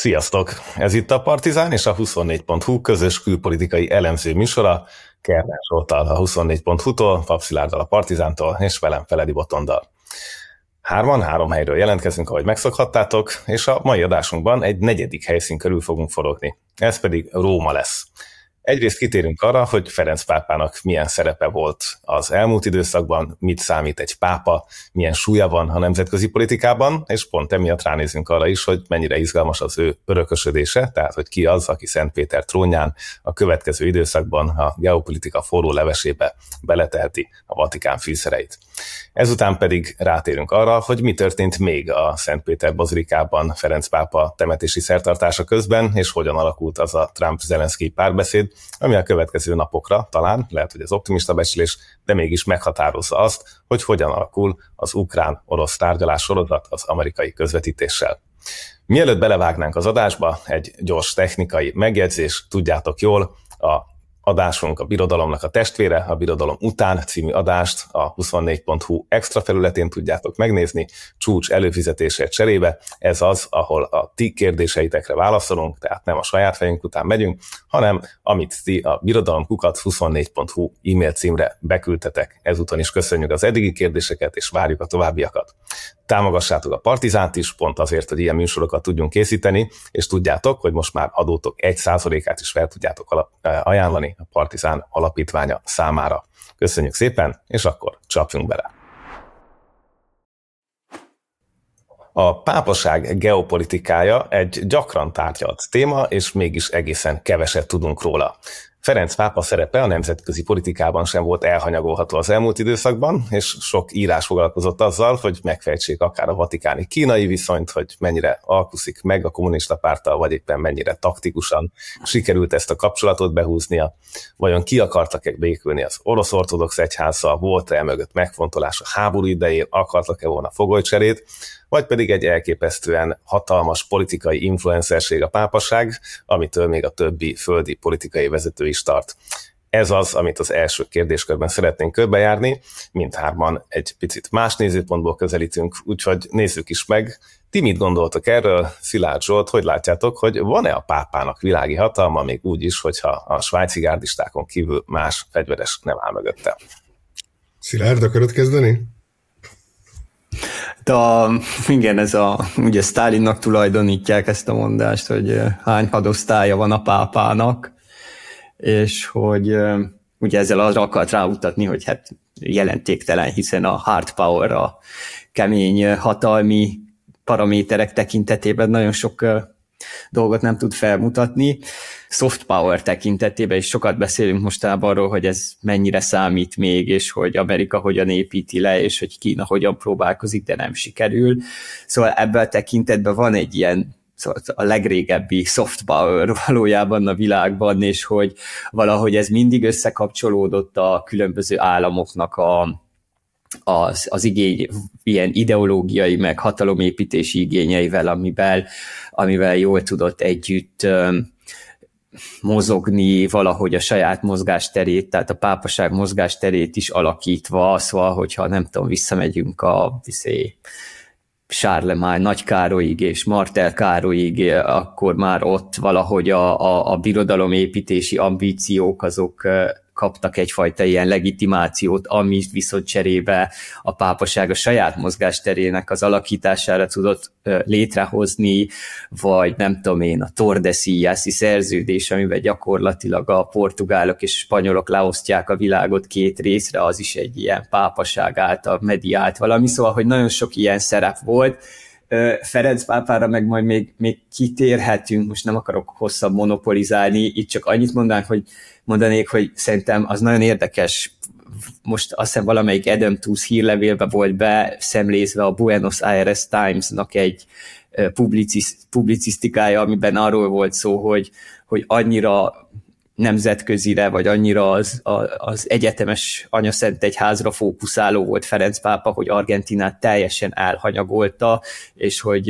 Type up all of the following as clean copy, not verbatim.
Sziasztok! Ez itt a Partizán és a 24.hu közös külpolitikai elemző műsora, Kernel Zsolttal a 24.hu-tól, Pap Szilárddal a Partizántól, és velem Feledi Botondal. Három helyről jelentkezünk, ahogy megszokhattátok, és a mai adásunkban egy negyedik helyszín körül fogunk forogni. Ez pedig Róma lesz. Egyrészt kitérünk arra, hogy Ferenc pápának milyen szerepe volt az elmúlt időszakban, mit számít egy pápa, milyen súlya van a nemzetközi politikában, és pont emiatt ránézünk arra is, hogy mennyire izgalmas az ő örökösödése, tehát hogy ki az, aki Szent Péter trónján a következő időszakban a geopolitika forró levesébe beleteheti a Vatikán fűszereit. Ezután pedig rátérünk arra, hogy mi történt még a Szent Péter bazilikában Ferenc pápa temetési szertartása közben, és hogyan alakult az a Trump-Zelenszky párbeszéd, ami a következő napokra talán, lehet, hogy ez optimista becslés, de mégis meghatározza azt, hogy hogyan alakul az ukrán-orosz tárgyalás sorozat az amerikai közvetítéssel. Mielőtt belevágnánk az adásba, egy gyors technikai megjegyzés, tudjátok jól, a adásunk a Birodalomnak a testvére, a Birodalom után című adást a 24.hu extra felületén tudjátok megnézni, csúcs előfizetésért cserébe. Ez az, ahol a ti kérdéseitekre válaszolunk, tehát nem a saját fejünk után megyünk, hanem amit ti a birodalomkukac24.hu e-mail címre beküldtetek. Ezúton is köszönjük az eddigi kérdéseket, és várjuk a továbbiakat. Támogassátok a Partizánt is, pont azért, hogy ilyen műsorokat tudjunk készíteni, és tudjátok, hogy most már adótok 1%-át is fel tudjátok ajánlani a Partizán alapítványa számára. Köszönjük szépen, és akkor csapjunk bele! A pápaság geopolitikája egy gyakran tárgyalt téma, és mégis egészen keveset tudunk róla. Ferenc pápa szerepe a nemzetközi politikában sem volt elhanyagolható az elmúlt időszakban, és sok írás foglalkozott azzal, hogy megfejtsék akár a vatikáni kínai viszonyt, hogy mennyire alkuszik meg a kommunista párttal, vagy éppen mennyire taktikusan sikerült ezt a kapcsolatot behúznia. Vajon ki akartak-e békülni az orosz ortodox egyházzal, volt-e mögött megfontolás a háború idején, akartak-e volna fogolycserét, vagy pedig egy elképesztően hatalmas politikai influencerség a pápaság, amitől még a többi földi politikai vezető is tart. Ez az, amit az első kérdéskörben szeretnénk körbejárni, mindhárman egy picit más nézőpontból közelítünk, úgyhogy nézzük is meg. Ti mit gondoltok erről? Szilárd Zsolt, hogy látjátok, hogy van-e a pápának világi hatalma, még úgy is, hogyha a svájci gárdistákon kívül más fegyveres nem áll mögötte? Szilárd, akarod kezdeni? Igen, ugye Sztálinnak tulajdonítják ezt a mondást, hogy hány hadosztálya van a pápának, és hogy ugye ezzel arra akart rámutatni, hogy hát jelentéktelen, hiszen a hard power, a kemény hatalmi paraméterek tekintetében nagyon sok dolgot nem tud felmutatni. Soft power tekintetében is sokat beszélünk mostában arról, hogy ez mennyire számít még, és hogy Amerika hogyan építi le, és hogy Kína hogyan próbálkozik, de nem sikerül. Szóval ebben a tekintetben van egy ilyen, szóval a legrégebbi soft power valójában a világban, és hogy valahogy ez mindig összekapcsolódott a különböző államoknak az igény, ilyen ideológiai, meg hatalomépítési igényeivel, amivel jól tudott együtt mozogni, valahogy a saját mozgásterét, tehát a pápaság mozgásterét is alakítva, szóval, hogyha nem tudom, visszamegyünk a Charlemagne Nagy Károlyig és Martel Károlyig, akkor már ott valahogy a birodalomépítési ambíciók azok kaptak egyfajta ilyen legitimációt, amit viszont cserébe a pápaság a saját mozgásterének az alakítására tudott létrehozni, vagy nem tudom én, a Tordesillas-i szerződés, amiben gyakorlatilag a portugálok és spanyolok leosztják a világot két részre, az is egy ilyen pápaság által mediált valami, szóval, hogy nagyon sok ilyen szerep volt. Ferenc pápára meg majd még kitérhetünk, most nem akarok hosszabb monopolizálni, itt csak annyit mondanék, hogy szerintem az nagyon érdekes, most azt hiszem valamelyik Adam Tooze hírlevélbe volt beszemlézve a Buenos Aires Times-nak egy publicisztikája, amiben arról volt szó, hogy annyira nemzetközire, vagy annyira az egyetemes anyaszentegyházra fókuszáló volt Ferenc pápa, hogy Argentinát teljesen elhanyagolta, és hogy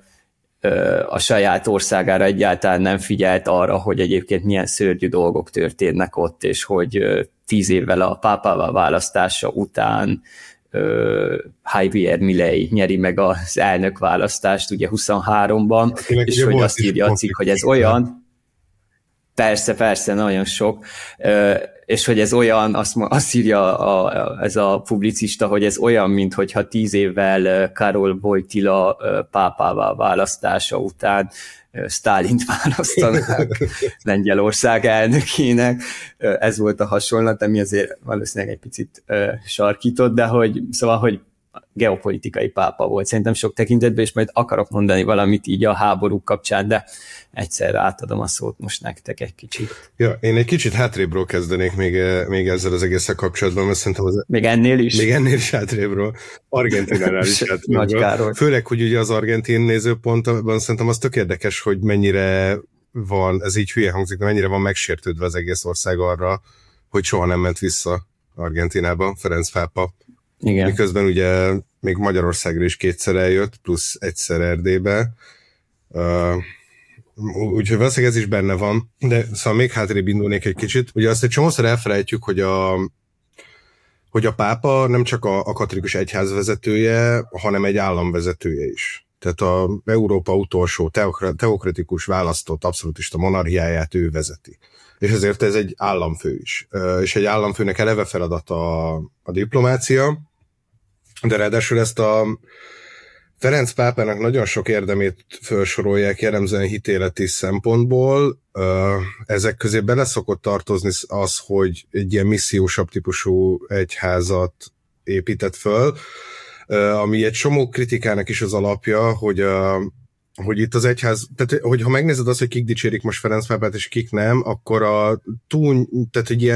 a saját országára egyáltalán nem figyelt arra, hogy egyébként milyen szörnyű dolgok történnek ott, és hogy 10 évvel a pápává választása után Javier Milei nyeri meg az elnökválasztást ugye 23-ban, és hogy azt írja a cikk, hogy ez olyan, persze, nagyon sok, és hogy ez olyan, azt írja ez a publicista, hogy ez olyan, minthogyha 10 évvel Karol Wojtyla pápává választása után Sztálint választanák Lengyelország elnökének. Ez volt a hasonlat, ami azért valószínűleg egy picit sarkított, de hogy geopolitikai pápa volt. Szerintem sok tekintetben, és majd akarok mondani valamit így a háború kapcsán, de egyszer átadom a szót most nektek egy kicsit. Ja, én egy kicsit hátrébről kezdenék még ezzel az egészen kapcsolatban, mert szerintem Még ennél is hátrébről. Argentinánál is hátrébről. Nagy Károly. Főleg, hogy ugye az argentin nézőpontban szerintem az tök érdekes, hogy mennyire van, ez így hülye hangzik, de mennyire van megsértődve az egész ország arra, hogy soha nem ment vissza Argentinába Ferenc pápa. Igen. Miközben ugye még Magyarországra is 2-szer eljött, plusz 1-szer Erdélybe. Úgyhogy valószínűleg ez is benne van, de szóval még hátrébb indulnék egy kicsit. Ugye azt egy csomószor elfelejtjük, hogy a pápa nem csak a katolikus egyház vezetője, hanem egy állam vezetője is. Tehát a Európa utolsó teokratikus választott abszolútista monarchiáját ő vezeti. És ezért ez egy államfő is. És egy államfőnek eleve feladata a diplomácia, de ráadásul ezt a Ferenc pápának nagyon sok érdemét felsorolják jellemzően hitéleti szempontból. Ezek közé bele szokott tartozni az, hogy egy ilyen missziósabb típusú egyházat épített föl, ami egy csomó kritikának is az alapja, hogy itt az egyház, tehát hogyha megnézed azt, hogy kik dicsérik most Ferenc pápát, és kik nem, akkor tehát egy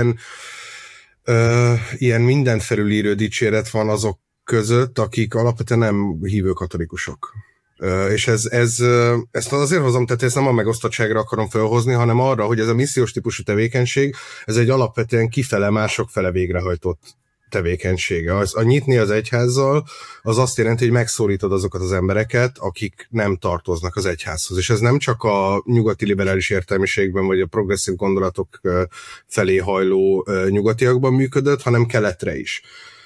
ilyen mindent felülíró dicséret van azok között, akik alapvetően nem hívő katolikusok. És ezt azért hozom, tehát ezt nem a megosztottságra akarom felhozni, hanem arra, hogy ez a missziós típusú tevékenység, ez egy alapvetően kifele, mások fele végrehajtott tevékenysége. A nyitni az egyházzal, az azt jelenti, hogy megszólítod azokat az embereket, akik nem tartoznak az egyházhoz. És ez nem csak a nyugati liberális értelmiségben, vagy a progresszív gondolatok felé hajló nyugatiakban működött, hanem keletre is.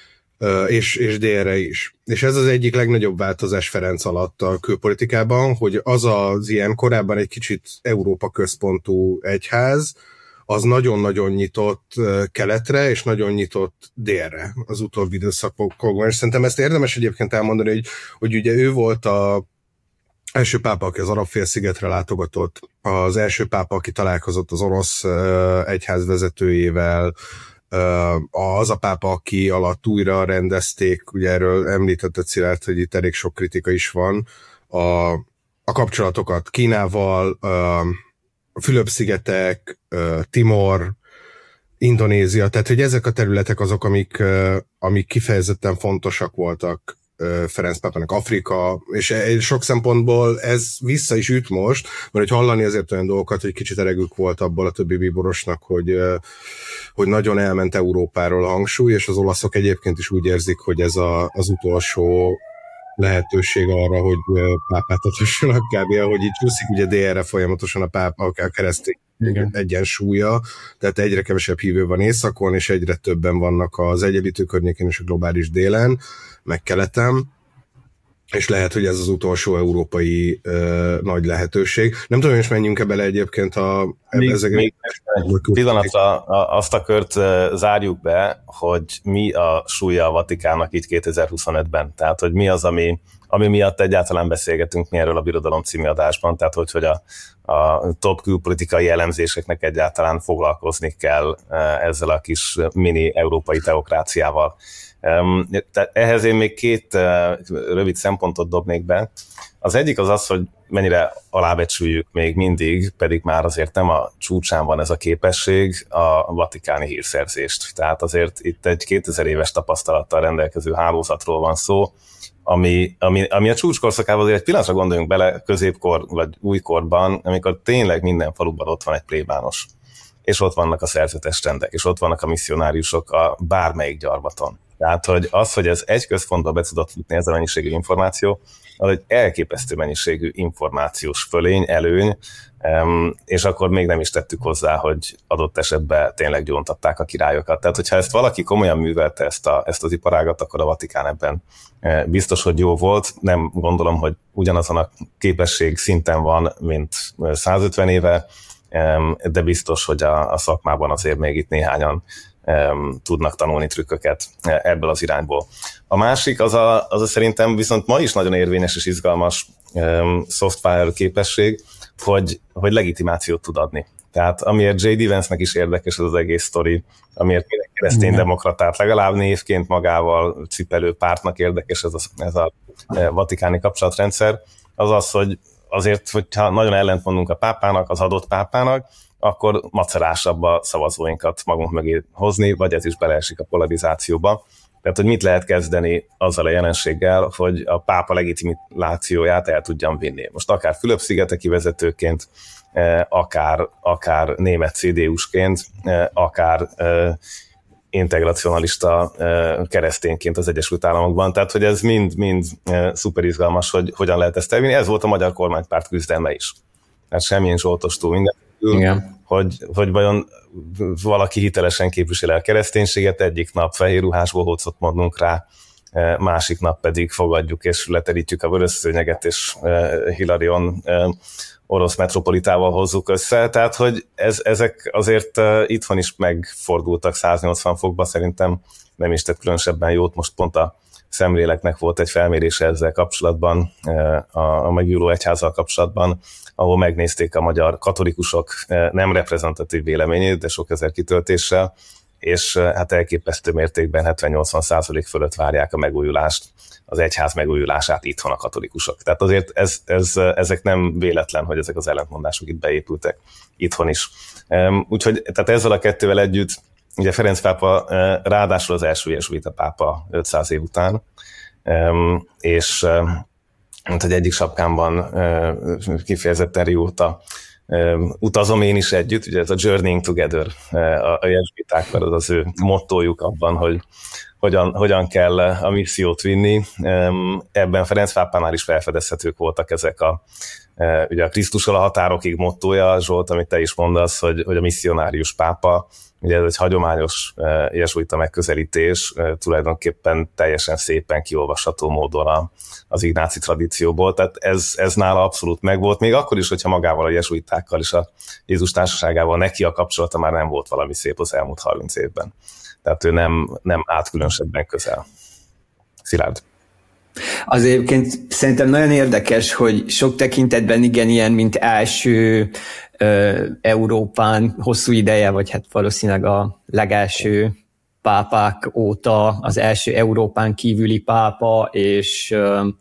És délre is. És ez az egyik legnagyobb változás Ferenc alatt a külpolitikában, hogy az ilyen korábban egy kicsit Európa központú egyház, az nagyon-nagyon nyitott keletre, és nagyon nyitott délre az utóbbi időszakokban. És szerintem ezt érdemes egyébként elmondani, hogy ugye ő volt az első pápa, aki az Arab-félszigetre látogatott, az első pápa, aki találkozott az orosz egyház vezetőjével, az a pápa, aki alatt újra rendezték, ugye erről említette Szilárd, hogy itt elég sok kritika is van, a kapcsolatokat Kínával, a Fülöp-szigetek, Timor, Indonézia, tehát hogy ezek a területek azok, amik kifejezetten fontosak voltak Ferenc pápának. Afrika, és sok szempontból ez vissza is üt most, mert hogy hallani azért olyan dolgokat, hogy kicsit elegük volt abból a többi bíborosnak, hogy nagyon elment Európáról a hangsúly, és az olaszok egyébként is úgy érzik, hogy ez az utolsó lehetőség arra, hogy pápát adhassanak kb. Ahogy így csúszik ugye délre folyamatosan a pápa, a keresztény egyensúlya, tehát egyre kevesebb hívő van északon, és egyre többen vannak az Egyenlítő környékén és a globális délen, meg keleten, és lehet, hogy ez az utolsó európai nagy lehetőség. Nem tudom, hogy menjünk bele egyébként még pillanatra azt a kört zárjuk be, hogy mi a súlya a Vatikánnak itt 2025-ben. Tehát, hogy mi az, ami miatt egyáltalán beszélgetünk mi erről a Birodalom című adásban, tehát hogy a top külpolitikai elemzéseknek egyáltalán foglalkozni kell ezzel a kis mini európai teokráciával. Ehhez én még 2 rövid szempontot dobnék be. Az egyik az, hogy mennyire alábecsüljük még mindig, pedig már azért nem a csúcsán van ez a képesség, a vatikáni hírszerzést. Tehát azért itt egy 2000 éves tapasztalattal rendelkező hálózatról van szó, ami a csúcskorszakában azért egy pillanatra gondoljunk bele középkor vagy újkorban, amikor tényleg minden faluban ott van egy plébános, és ott vannak a szerzetes rendek, és ott vannak a misszionáriusok a bármelyik gyarmaton. Tehát, hogy ez egy központba be tudott futni ez a mennyiségű információ, az egy elképesztő mennyiségű információs fölény, előny, és akkor még nem is tettük hozzá, hogy adott esetben tényleg gyóntatták a királyokat. Tehát, hogyha ezt valaki komolyan művelte ezt az iparágat, akkor a Vatikán ebben biztos, hogy jó volt. Nem gondolom, hogy ugyanazon a képesség szinten van, mint 150 éve, de biztos, hogy a szakmában azért még itt néhányan tudnak tanulni trükköket ebből az irányból. A másik, az a szerintem viszont ma is nagyon érvényes és izgalmas software képesség, hogy legitimációt tud adni. Tehát amiért J.D. Vance-nek is érdekes ez az egész sztori, amiért minden keresztény demokratát legalább névként magával cipelő pártnak érdekes ez a vatikáni kapcsolatrendszer, az, hogy azért, hogyha nagyon ellentmondunk a pápának, az adott pápának, akkor macerásabb a szavazóinkat magunk mögé hozni, vagy ez is beleesik a polarizációba. Tehát, hogy mit lehet kezdeni azzal a jelenséggel, hogy a pápa legitimációját el tudjam vinni. Most akár Fülöp-szigeteki vezetőként, akár német CDU-sként, akár integracionalista keresztényként az Egyesült Államokban. Tehát, hogy ez mind szuper izgalmas, hogy hogyan lehet ezt elvinni. Ez volt a magyar kormánypárt küzdelme is. Tehát semmilyen zsoltostól minden. Igen. Hogy vajon valaki hitelesen képvisel el kereszténységet, egyik nap fehér ruhás bohócot mondunk rá, másik nap pedig fogadjuk és leterítjük a vörös szőnyeget, és Hilarion orosz metropolitával hozzuk össze. Tehát, hogy ezek azért itthon is megfordultak 180 fokba, szerintem nem is tett különösebben jót. Most pont a Szemléleknek volt egy felmérése ezzel kapcsolatban, a megújuló egyházzal kapcsolatban, ahol megnézték a magyar katolikusok nem reprezentatív véleményét, de sok ezer kitöltéssel, és hát elképesztő mértékben 70-80% fölött várják a megújulást, az egyház megújulását itthon a katolikusok. Tehát azért ezek nem véletlen, hogy ezek az ellentmondások itt beépültek itthon is. Úgyhogy tehát ezzel a kettővel együtt, ugye Ferenc pápa ráadásul az első jezsuita pápa 500 év után, és hogy egyik sapkámban kifejezetten régóta utazom én is együtt, ugye ez a Journeying Together a jezsuitákkal, az az ő mottójuk abban, hogy hogyan kell a missziót vinni. Ebben Ferenc pápánál is felfedezhetők voltak ezek ugye a Krisztussal a határokig mottója, Zsolt, amit te is mondasz, hogy a misszionárius pápa, ugye ez egy hagyományos jezsuita megközelítés, tulajdonképpen teljesen szépen kiolvasható módon az ignáci tradícióból, tehát ez nála abszolút megvolt, még akkor is, hogyha magával a jezsuitákkal és a Jézus társaságával neki a kapcsolata már nem volt valami szép az elmúlt 30 évben. Tehát ő nem állt különösebben közel. Szilárd. Az egyébként szerintem nagyon érdekes, hogy sok tekintetben igen ilyen, mint első Európán hosszú ideje, vagy hát valószínűleg a legelső pápák óta az első Európán kívüli pápa, és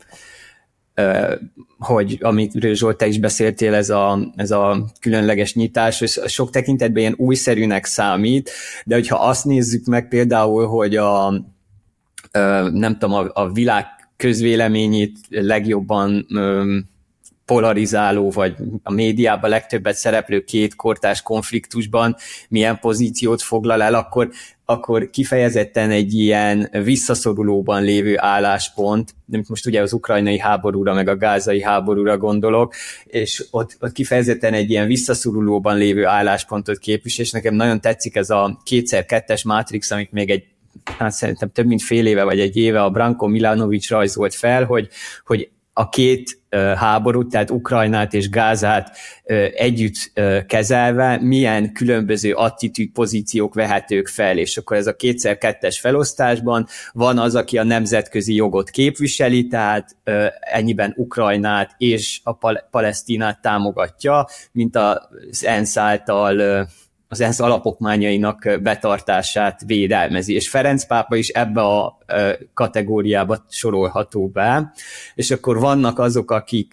hogy amiről Zsolt, te is beszéltél, ez a különleges nyitás, és sok tekintetben ilyen újszerűnek számít, de hogyha azt nézzük meg például, hogy nem tudom, a világ közvéleményét legjobban polarizáló, vagy a médiában legtöbbet szereplő két kortárs konfliktusban milyen pozíciót foglal el, akkor kifejezetten egy ilyen visszaszorulóban lévő álláspont, de most ugye az ukrajnai háborúra, meg a gázai háborúra gondolok, és ott kifejezetten egy ilyen visszaszorulóban lévő álláspontot képvisel, és nekem nagyon tetszik ez a 2x2-es Matrix, amit még szerintem több mint fél éve vagy egy éve a Branko Milanovic rajzolt fel, hogy a két háborút, tehát Ukrajnát és Gázát együtt kezelve milyen különböző attitűd pozíciók vehetők fel, és akkor ez a 2x2-es felosztásban van az, aki a nemzetközi jogot képviseli, tehát ennyiben Ukrajnát és a Palesztinát támogatja, mint az ENSZ által az ENSZ alapokmányainak betartását védelmezi, és Ferenc pápa is ebbe a kategóriába sorolható be, és akkor vannak azok,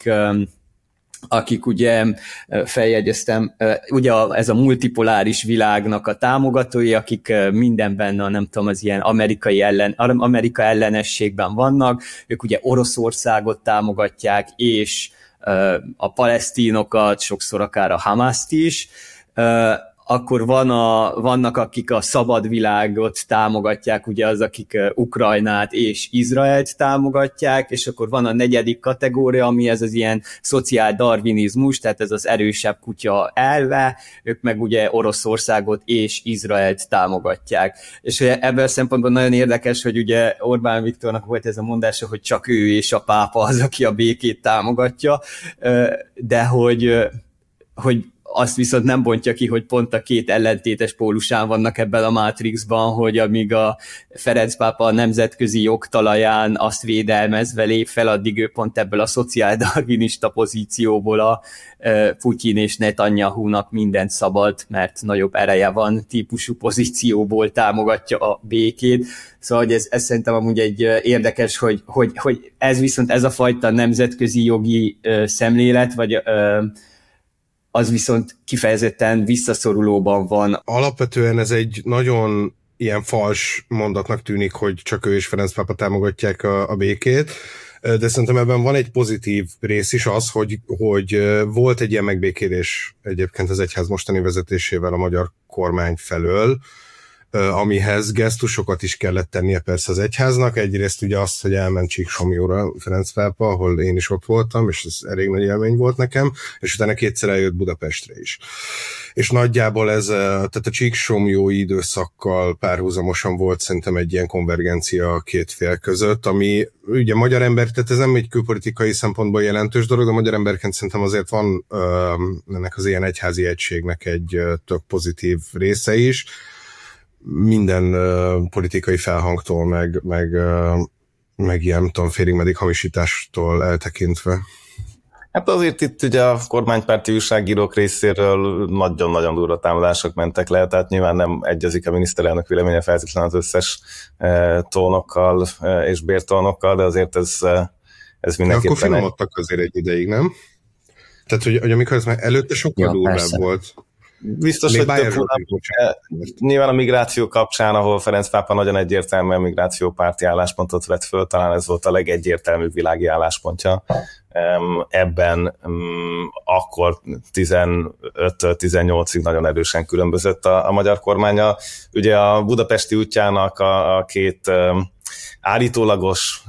akik ugye feljegyeztem, ugye ez a multipoláris világnak a támogatói, akik mindenben, nem tudom, az ilyen Amerika ellenességben vannak, ők ugye Oroszországot támogatják, és a palesztinokat, sokszor akár a Hamaszt is, akkor vannak, akik a szabad világot támogatják, ugye az, akik Ukrajnát és Izraelt támogatják, és akkor van a negyedik kategória, ami ez az ilyen szociáldarwinizmus, tehát ez az erősebb kutya elve, ők meg ugye Oroszországot és Izraelt támogatják. És ebből a szempontból nagyon érdekes, hogy ugye Orbán Viktornak volt ez a mondása, hogy csak ő és a pápa az, aki a békét támogatja, de hogy azt viszont nem bontja ki, hogy pont a két ellentétes pólusán vannak ebben a Matrixban, hogy amíg a Ferenc pápa a nemzetközi jogtalaján azt védelmezve lép fel, addig ő pont ebből a szociáldarwinista pozícióból a Putyin és Netanyahu-nak mindent szabad, mert nagyobb ereje van típusú pozícióból támogatja a békét. Szóval hogy ez szerintem amúgy egy érdekes, hogy ez viszont ez a fajta nemzetközi jogi szemlélet, vagy az viszont kifejezetten visszaszorulóban van. Alapvetően ez egy nagyon ilyen fals mondatnak tűnik, hogy csak ő és Ferenc pápa támogatják a békét, de szerintem ebben van egy pozitív rész is az, hogy volt egy ilyen megbékélés egyébként az egyház mostani vezetésével a magyar kormány felől, amihez gesztusokat is kellett tennie persze az egyháznak. Egyrészt ugye azt, hogy elment Csíksomlyóra Ferenc pápa, ahol én is ott voltam, és ez elég nagy élmény volt nekem, és utána kétszer eljött Budapestre is. És nagyjából ez, tehát a csíksomlyói időszakkal párhuzamosan volt szerintem egy ilyen konvergencia a két fél között, ami ugye magyar ember, tehát ez nem egy külpolitikai szempontból jelentős dolog, de magyar emberként szerintem azért van ennek az ilyen egyházi egységnek egy tök pozitív része is, minden politikai felhangtól, meg ilyen, nem tudom, félig meddig hamisítástól eltekintve. Hát azért itt ugye a kormánypárti újságírók részéről nagyon-nagyon durva támadások mentek le, tehát nyilván nem egyezik a miniszterelnök véleménye feltétlenül az összes tónokkal és bértónokkal, de azért ez mindenképpen... De akkor finomodtak azért egy ideig, nem? Tehát, hogy amikor ez már előtte sokkal durvább persze volt. Biztos, hogy nyilván a migráció kapcsán, ahol Ferenc pápa nagyon egyértelműen migrációpárti álláspontot vett föl, talán ez volt a legegyértelműbb világi álláspontja. Ebben akkor 15-18-ig nagyon erősen különbözött a magyar kormánya. Ugye a budapesti útjának a két állítólagos,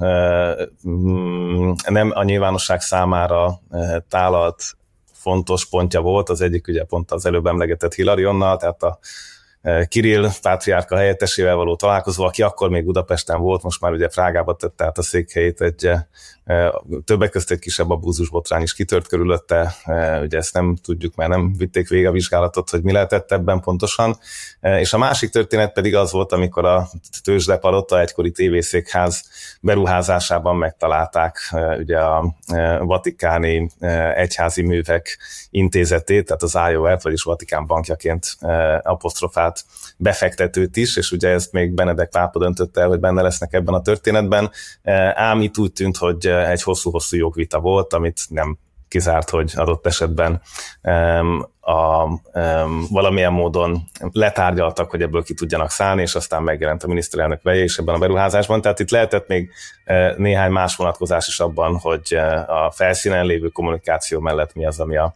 nem a nyilvánosság számára tálalt fontos pontja volt, az egyik ugye pont az előbb emlegetett Hilarionnal, tehát a Kirill pátriárka helyettesével való találkozó, aki akkor még Budapesten volt, most már ugye Prágába tette át a székhelyét, többek között egy kisebb abúzusbotrány is kitört körülötte, ugye ezt nem tudjuk, mert nem vitték végig a vizsgálatot, hogy mi lehetett ebben pontosan, és a másik történet pedig az volt, amikor a Tőzsdepalotta egykori tévészékház beruházásában megtalálták ugye a Vatikáni Egyházi Művek Intézetét, tehát az IOF, vagyis Vatikán bankjaként apostrofált befektetőt is, és ugye ezt még Benedek pápa döntötte el, hogy benne lesznek ebben a történetben, ám itt úgy tűnt, hogy egy hosszú-hosszú jogvita volt, amit nem kizárt, hogy adott esetben valamilyen módon letárgyaltak, hogy ebből ki tudjanak szállni, és aztán megjelent a miniszterelnök veje is ebben a beruházásban. Tehát itt lehetett még néhány más vonatkozás is abban, hogy a felszínen lévő kommunikáció mellett mi az, ami a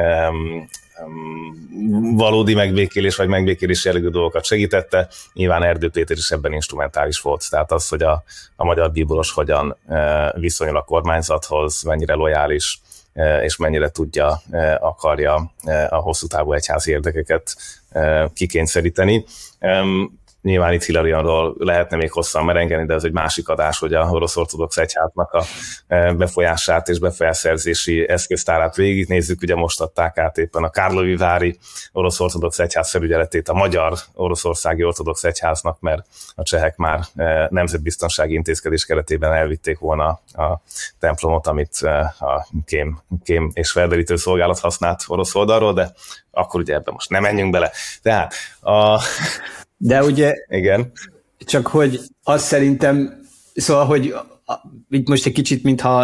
valódi megbékélés vagy megbékélés jellegű dolgokat segítette. Nyilván Erdő Péter is ebben instrumentális volt, tehát az, hogy a magyar bíboros hogyan viszonyul a kormányzathoz, mennyire lojális, és mennyire akarja a hosszú távú egyházi érdekeket kikényszeríteni. Nyilván itt Hilarionnról lehetne még hosszan merengeni, de ez egy másik adás, hogy a orosz ortodox egyháznak a befolyását és befolyásszerzési eszköztárát végignézzük. Ugye most adták át éppen a Kárlovi vári orosz ortodox egyház felügyeletét a magyar oroszországi ortodox egyháznak, mert a csehek már nemzetbiztonsági intézkedés keretében elvitték volna a templomot, amit a kém és felderítő szolgálat használt orosz oldalról, de akkor ugye ebben most nem menjünk bele. Tehát de ugye, igen. Csak hogy azt szerintem, szóval, hogy itt most egy kicsit, mintha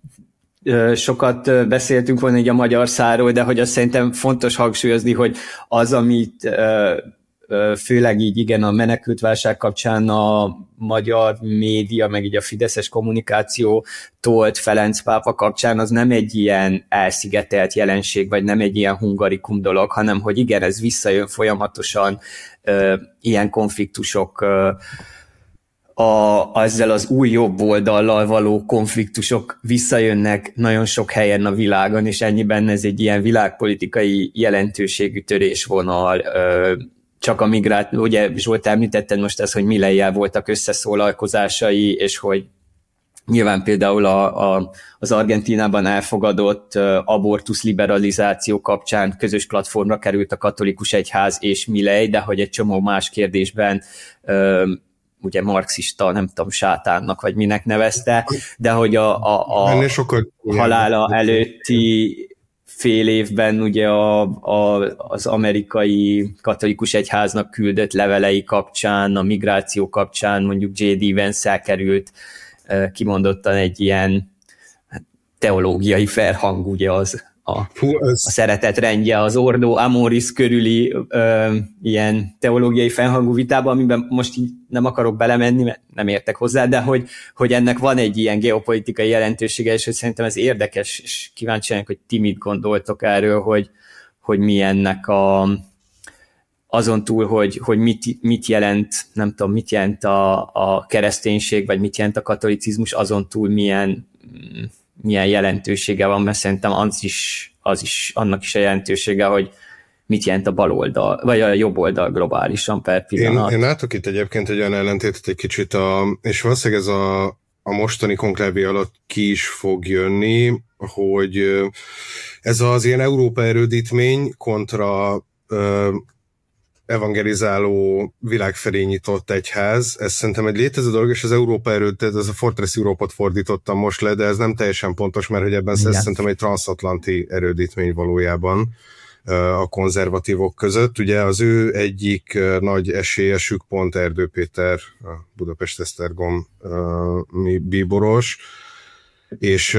sokat beszéltünk volna így a magyar szárról, de hogy azt szerintem fontos hangsúlyozni, hogy az, amit főleg így igen a menekültválság kapcsán a magyar média, meg így a fideszes kommunikáció tolt Ferenc pápa kapcsán, az nem egy ilyen elszigetelt jelenség, vagy nem egy ilyen hungarikum dolog, hanem hogy igen, ez visszajön folyamatosan, ilyen konfliktusok, ezzel az új jobb oldallal való konfliktusok visszajönnek nagyon sok helyen a világon, és ennyiben ez egy ilyen világpolitikai jelentőségű törésvonal. Csak a ugye Zsolt említetted most ezt, hogy Milei-jel voltak összeszólalkozásai, és hogy nyilván például az Argentínában elfogadott abortusz liberalizáció kapcsán közös platformra került a katolikus egyház és Milei, de hogy egy csomó más kérdésben ugye marxista, nem tudom, sátánnak, vagy minek nevezte, de hogy a halála előtti fél évben ugye az amerikai katolikus egyháznak küldött levelei kapcsán, a migráció kapcsán mondjuk J.D. Vance-el került kimondottan egy ilyen teológiai felhang, ugye a szeretet rendje, az Ordo Amoris körüli ilyen teológiai felhangú vitában, amiben most így nem akarok belemenni, mert nem értek hozzá, de hogy ennek van egy ilyen geopolitikai jelentősége, és hogy szerintem ez érdekes, és kíváncsi vagyok, hogy ti mit gondoltok erről, hogy mi ennek azon túl, hogy mit jelent, nem tudom, mit jelent a kereszténység, vagy mit jelent a katolicizmus, azon túl milyen jelentősége van, mert szerintem annak is a jelentősége, hogy mit jelent a bal oldal, vagy a jobb oldal globálisan per pillanat. Én látok itt egyébként egy olyan ellentétet egy kicsit, és valószínűleg ez a mostani konklávé alatt ki is fog jönni, hogy ez az ilyen Európa erődítmény kontra evangelizáló, világfelé nyitott egyház. Ez szerintem egy létező dolog, és az Európa erőt, ez a Fortress Európot fordítottam most le, de ez nem teljesen pontos, mert hogy ebben szerintem egy transatlanti erődítmény valójában a konzervatívok között. Ugye az ő egyik nagy esélyesük pont Erdő Péter, a Budapest-Esztergom bíboros, és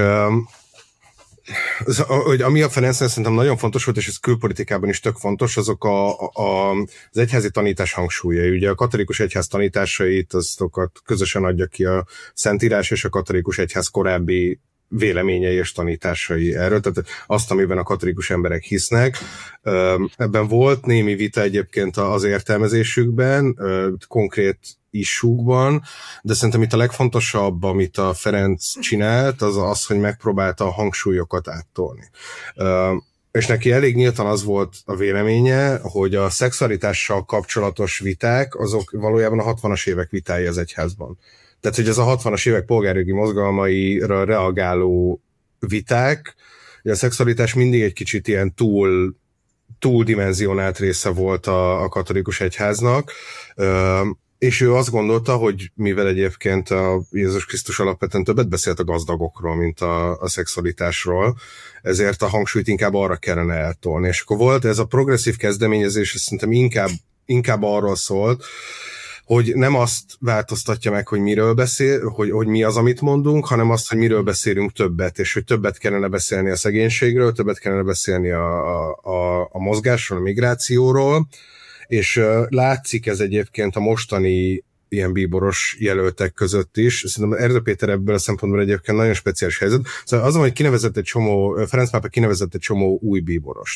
ami a Ferencnél szerintem nagyon fontos volt, és ez külpolitikában is tök fontos, azok az egyházi tanítás hangsúlyai. Ugye a katolikus egyház tanításait, azokat közösen adja ki a Szentírás és a katolikus egyház korábbi véleményei és tanításai erről, tehát azt, amiben a katolikus emberek hisznek. Ebben volt némi vita egyébként az értelmezésükben, konkrét issúkban, de szerintem itt a legfontosabb, amit a Ferenc csinált, az, hogy megpróbálta a hangsúlyokat áttolni. És neki elég nyíltan az volt a véleménye, hogy a szexualitással kapcsolatos viták, azok valójában a 60-as évek vitái az egyházban. Tehát, hogy ez a 60-as évek polgárjogi mozgalmaira reagáló viták, a szexualitás mindig egy kicsit ilyen túldimenzionált része volt a katolikus egyháznak, és ő azt gondolta, hogy mivel egyébként a Jézus Krisztus alapvetően többet beszélt a gazdagokról, mint a szexualitásról, ezért a hangsúlyt inkább arra kellene eltolni. És akkor volt ez a progresszív kezdeményezés, ez szerintem inkább arról szólt, hogy nem azt változtatja meg, hogy miről beszél, hogy mi az, amit mondunk, hanem azt, hogy miről beszélünk többet, és hogy többet kellene beszélni a szegénységről, többet kellene beszélni a mozgásról, a migrációról, és látszik ez egyébként a mostani ilyen bíboros jelöltek között is. Szerintem Erdő Péter ebből a szempontból egyébként nagyon speciális helyzet. Szóval azon, hogy Ferenc pápa kinevezett egy csomó új bíborost.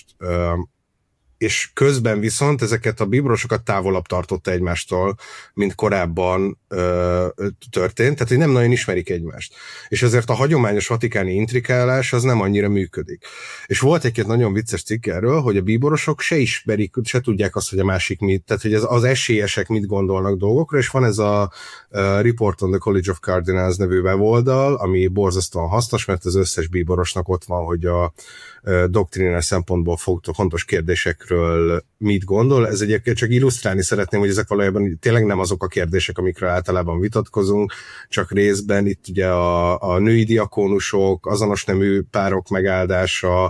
És közben viszont ezeket a bíborosokat távolabb tartotta egymástól, mint korábban történt, tehát hogy nem nagyon ismerik egymást. És ezért a hagyományos vatikáni intrikálás az nem annyira működik. És volt egy-két nagyon vicces cikk erről, hogy a bíborosok se ismerik, se tudják azt, hogy a másik mit, tehát hogy az esélyesek mit gondolnak dolgokra, és van ez a Report on the College of Cardinals nevű weboldal, ami borzasztóan hasznos, mert az összes bíborosnak ott van, hogy a doktrinál szempontból fontos kérdésekről mit gondol. Ez egyébként csak illusztrálni szeretném, hogy ezek valójában tényleg nem azok a kérdések, amikről általában vitatkozunk, csak részben itt ugye a női diakónusok, azonos nemű párok megáldása,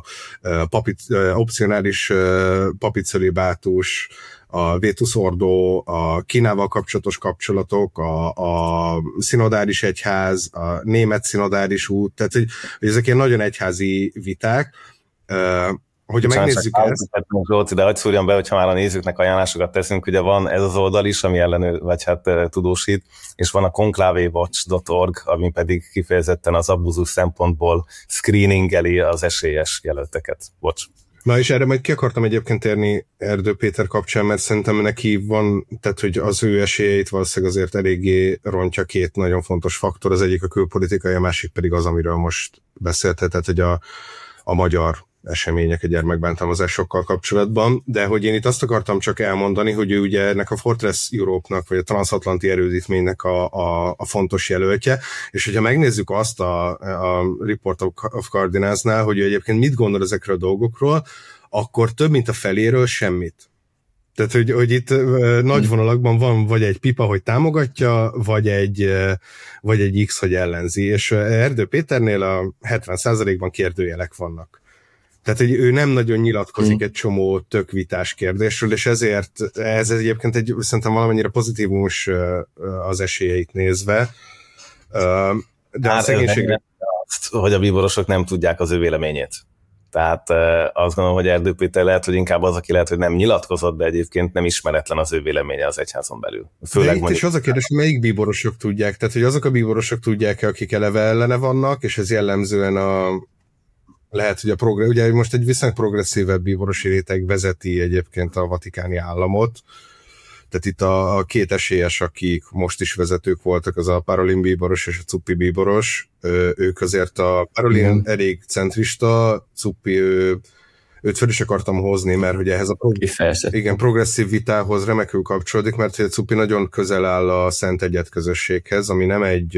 opcionális papicölibátus, a Vetus Ordo, a Kínával kapcsolatos kapcsolatok, a szinodáris egyház, a német szinodáris út, tehát hogy ezek ilyen nagyon egyházi viták, hogyha megnézzük ezt... Zsolci, de hagyd szúrjam be, hogyha már a nézőknek ajánlásokat teszünk, ugye van ez az oldal is, ami ellenőr, vagy hát tudósít, és van a conclavewatch.org, ami pedig kifejezetten az abuzus szempontból screeningeli az esélyes jelölteket. Bocs. Na és erre majd ki akartam egyébként térni Erdő Péter kapcsán, mert szerintem neki van, tehát hogy az ő esélyeit valószínűleg azért eléggé rontja két nagyon fontos faktor, az egyik a külpolitikai, a másik pedig az, amiről most beszéltél, tehát hogy a magyar események a gyermekbántalmazásokkal kapcsolatban, de hogy én itt azt akartam csak elmondani, hogy ő ugye ennek a Fortress Europe-nak, vagy a transatlanti erődítménynek a fontos jelöltje, és hogyha megnézzük azt a Report of Cardinals-nál, hogy ő egyébként mit gondol ezekről a dolgokról, akkor több, mint a feléről semmit. Tehát, hogy itt nagy vonalakban van vagy egy pipa, hogy támogatja, vagy egy X, hogy ellenzi, és Erdő Péternél a 70%-ban kérdőjelek vannak. Tehát, hogy ő nem nagyon nyilatkozik egy csomó tök vitás kérdésről, és ezért ez egyébként szerintem valamennyire pozitívus az esélyeit nézve. De a szegénységre... Azt, hogy a bíborosok nem tudják az ő véleményét. Tehát azt gondolom, hogy Erdő Péter lehet, hogy inkább az, aki lehet, hogy nem nyilatkozott, de egyébként nem ismeretlen az ő véleménye az egyházon belül. Főleg itt is az a kérdés, hogy melyik bíborosok tudják. Tehát, hogy azok a bíborosok tudják-e, akik eleve ellene vannak, és ez jellemzően lehet, hogy ugye most egy viszonylag progresszívebb bíborosi réteg vezeti egyébként a vatikáni államot, tehát itt a két esélyes, akik most is vezetők voltak, az a Parolin bíboros és a Cuppi bíboros, ők azért a Parolin elég centrista, Cuppi őt fel is akartam hozni, mert hogy ehhez a progresszív vitához remekül kapcsolódik, mert a Cuppi nagyon közel áll a Szent Egyet közösséghez, ami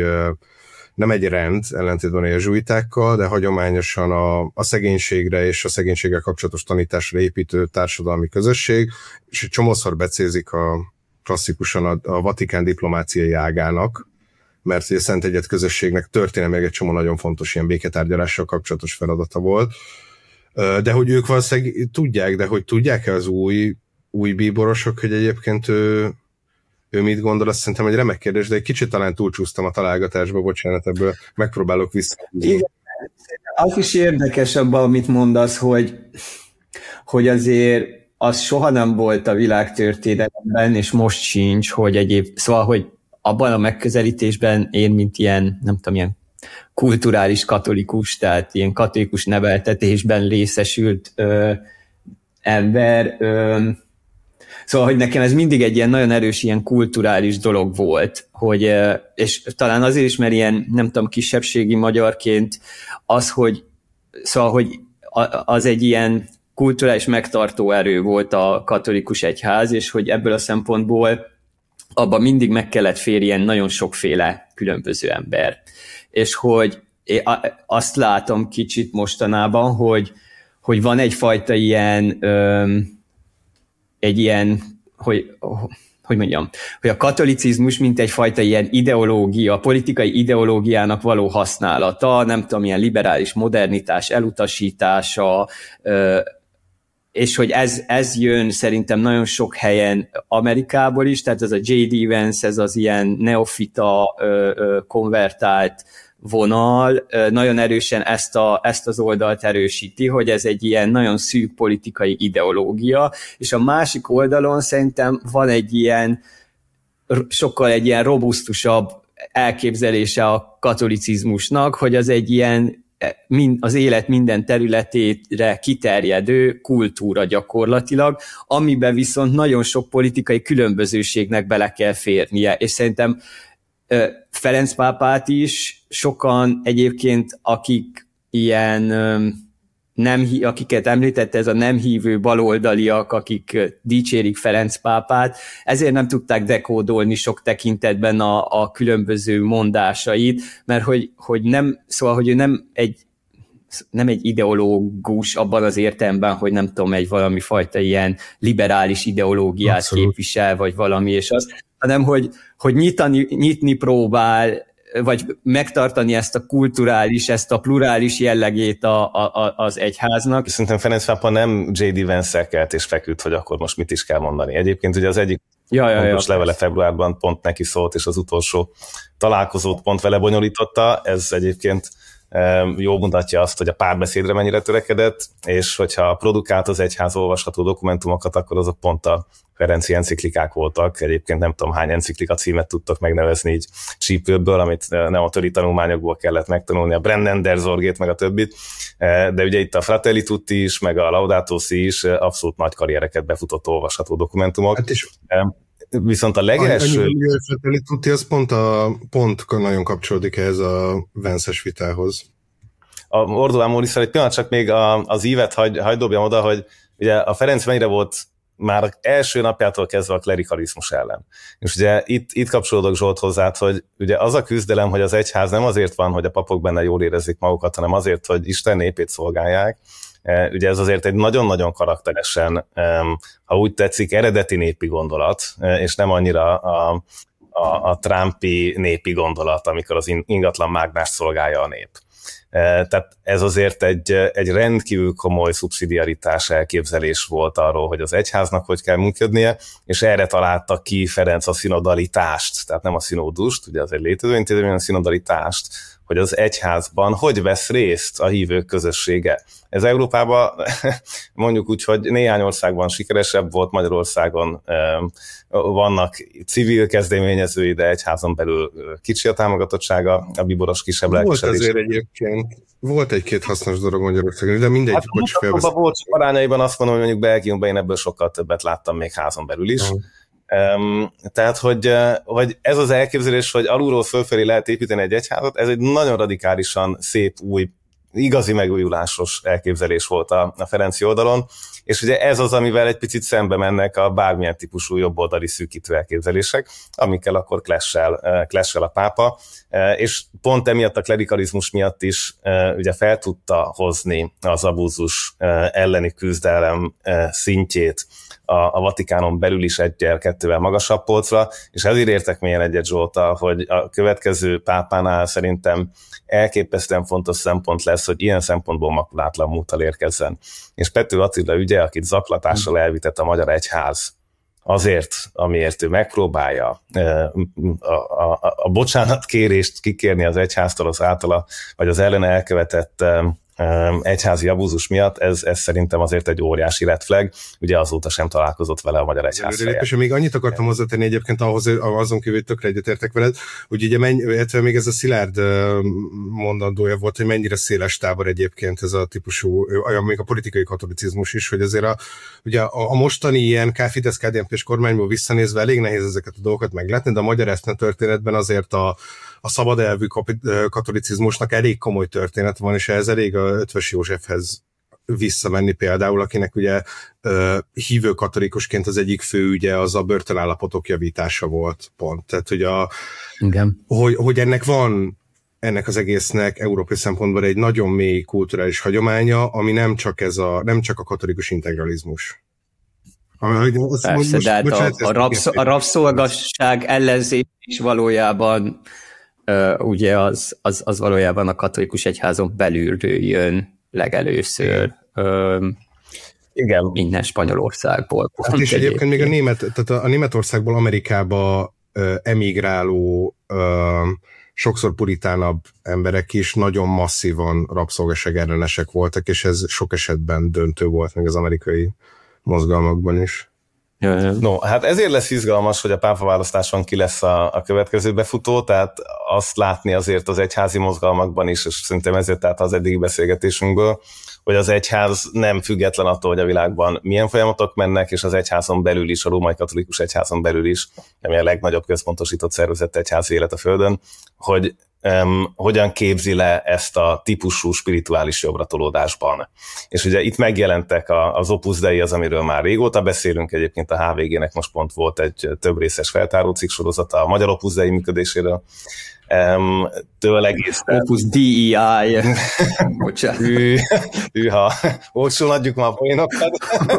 nem egy rend, ellentétben a jezsuitákkal, de hagyományosan a szegénységre és a szegénységgel kapcsolatos tanításra építő társadalmi közösség, és egy csomószor becézik klasszikusan a Vatikán diplomáciai ágának, mert a Szent Egyet közösségnek történelmileg egy csomó nagyon fontos ilyen béketárgyalással kapcsolatos feladata volt. De hogy ők valószínűleg tudják, de hogy tudják-e az új bíborosok, hogy egyébként ő mit gondol, azt szerintem egy remek kérdés, de egy kicsit talán túlcsúsztam a találgatásba, bocsánat, ebből megpróbálok visszahúzni. Az is érdekes abban, amit mondasz, hogy azért az soha nem volt a világtörténelemben, és most sincs, hogy szóval, hogy abban a megközelítésben én, mint ilyen, nem tudom, ilyen kulturális katolikus, tehát ilyen katolikus neveltetésben részesült ember, szóval, hogy nekem ez mindig egy ilyen nagyon erős ilyen kulturális dolog volt, hogy, és talán azért is, mert ilyen, nem tudom, kisebbségi magyarként az, hogy szóval, hogy az egy ilyen kulturális megtartó erő volt a katolikus egyház, és hogy ebből a szempontból abban mindig meg kellett férjen nagyon sokféle különböző ember. És hogy azt látom kicsit mostanában, hogy van egyfajta ilyen hogy mondjam, hogy a katolicizmus mint egyfajta ilyen ideológia, politikai ideológiának való használata, nem tudom, ilyen liberális modernitás elutasítása, és hogy ez jön szerintem nagyon sok helyen Amerikából is, tehát ez a J.D. Vance, ez az ilyen neofita konvertált vonal nagyon erősen ezt az oldalt erősíti, hogy ez egy ilyen nagyon szűk politikai ideológia, és a másik oldalon szerintem van egy ilyen sokkal egy ilyen robusztusabb elképzelése a katolicizmusnak, hogy az egy ilyen az élet minden területére kiterjedő kultúra gyakorlatilag, amiben viszont nagyon sok politikai különbözőségnek bele kell férnie, és szerintem Ferenc pápát is sokan egyébként, akik ilyen akiket említette, ez a nem hívő baloldaliak, akik dicsérik Ferenc pápát, ezért nem tudták dekódolni sok tekintetben a különböző mondásait, mert hogy nem, szóval, hogy ő nem egy ideológus abban az értelemben, hogy nem tudom, egy valami fajta ilyen liberális ideológiát Abszolút. Képvisel, vagy valami, és az, hanem hogy nyitni próbál, vagy megtartani ezt a kulturális, ezt a plurális jellegét az egyháznak. Szerintem Ferenc pápa nem J.D. Vance-szel kelt és feküdt, hogy akkor most mit is kell mondani. Egyébként ugye az egyik levele februárban pont neki szólt, és az utolsó találkozót pont vele bonyolította. Ez egyébként Jó mutatja azt, hogy a párbeszédre mennyire törekedett, és hogyha produkált az egyház olvasható dokumentumokat, akkor azok pont a ferenci enciklikák voltak. Egyébként nem tudom, hány enciklika címet tudtak megnevezni így csípőből, amit nem a töri tanulmányokból kellett megtanulni, a Brennender-Zorgét, meg a többit. De ugye itt a Fratelli Tutti is, meg a Laudato Si is abszolút nagy karriereket befutott olvasható dokumentumok. Hát is viszont a legelső... A Fratelli Tutti az pont nagyon kapcsolódik ehhez a Vence-es vitához. A Ordo Amoris, egy pillanat csak még az ívet hagy dobjam oda, hogy ugye a Ferenc mennyire volt már első napjától kezdve a klerikalizmus ellen. És ugye itt kapcsolódok Zsolt hozzád, hogy ugye az a küzdelem, hogy az egyház nem azért van, hogy a papok benne jól érezzék magukat, hanem azért, hogy Isten népét szolgálják. Ugye ez azért egy nagyon-nagyon karakteresen, ha úgy tetszik, eredeti népi gondolat, és nem annyira a Trumpi népi gondolat, amikor az ingatlan mágnást szolgálja a nép. Tehát ez azért egy rendkívül komoly szubszidiaritás elképzelés volt arról, hogy az egyháznak hogy kell működnie, és erre találta ki Ferenc a szinodalitást, tehát nem a szinódust, ugye az egy létező intézmény, a szinodalitást, hogy az egyházban hogy vesz részt a hívők közössége. Ez Európában mondjuk úgy, hogy néhány országban sikeresebb volt, Magyarországon vannak civil kezdeményezői, de egyházon belül kicsi a támogatottsága, a biboros kisebb lelkesedés. Volt azért egyébként, volt egy-két hasznos dolog Magyarországon, de mindegy, bocs, félbeszél. A bocs arányaiban azt mondom, hogy mondjuk Belgiumban én ebből sokkal többet láttam még házon belül is. Tehát, hogy ez az elképzelés, hogy alulról fölfelé lehet építeni egy egyházat, ez egy nagyon radikálisan szép, új, igazi megújulásos elképzelés volt a Ferenci oldalon, és ugye ez az, amivel egy picit szembe mennek a bármilyen típusú jobboldali szűkítő elképzelések, amikkel akkor clash-el a pápa, és pont emiatt a klerikalizmus miatt is ugye fel tudta hozni az abúzus elleni küzdelem szintjét a Vatikánon belül is 1-2-vel magasabb polcra, és ezért értek mélyen egyet Zsolttal, hogy a következő pápánál szerintem elképesztően fontos szempont lesz, hogy ilyen szempontból makulátlan múlttal érkezzen. És Pető Attila ügye, akit zaklatással elvitett a magyar egyház, azért, amiért ő megpróbálja a bocsánatkérést kikérni az egyháztól az általa, vagy az ellene elkövetett egyházi abúzus miatt, ez szerintem azért egy óriási red flag, ugye azóta sem találkozott vele a magyar egyház feje. És még annyit akartam hozzátenni egyébként ahhoz, azon kívül, hogy tökre egyetértek veled, hogy ugye még ez a Szilárd mondandója volt, hogy mennyire széles tábor egyébként ez a típusú, olyan még a politikai katolicizmus is, hogy azért ugye a mostani ilyen Fidesz-KDNP-s kormányból visszanézve elég nehéz ezeket a dolgokat meglátni, de a magyar eszme történetben azért a szabad elvű katolicizmusnak elég komoly történet van, és ez elég a Ötvös Józsefhez visszamenni például, akinek ugye hívő katolikusként az egyik fő ügye az a börtönállapotok javítása volt pont. Tehát, hogy ennek van ennek az egésznek európai szempontból egy nagyon mély kulturális hagyománya, ami nem csak a katolikus integralizmus. Persze, de a rabszolgasság ellenzés is valójában ugye az valójában a katolikus egyházon belülről jön legelőször. Igen. Innen Spanyolországból. Hát és egyébként még a Németországból Amerikába emigráló sokszor puritánabb emberek is nagyon masszívan rabszolgaság ellenesek voltak, és ez sok esetben döntő volt még az amerikai mozgalmakban is. No, hát ezért lesz izgalmas, hogy a pápaválasztáson ki lesz a következő befutó, tehát azt látni azért az egyházi mozgalmakban is, és szerintem ezért tehát az eddigi beszélgetésünkből, hogy az egyház nem független attól, hogy a világban milyen folyamatok mennek, és az egyházon belül is, a római katolikus egyházon belül is, ami a legnagyobb központosított szervezett egyházi élet a Földön, hogy hogyan képzi le ezt a típusú spirituális jobbratolódásban. És ugye itt megjelentek az Opus Dei, az, amiről már régóta beszélünk, egyébként a HVG-nek most pont volt egy több részes feltáró cikk sorozata a magyar Opus Dei működéséről, től egész... Opus DEI. Bocsánat. Hűha, olcsón adjuk ma a poénokat.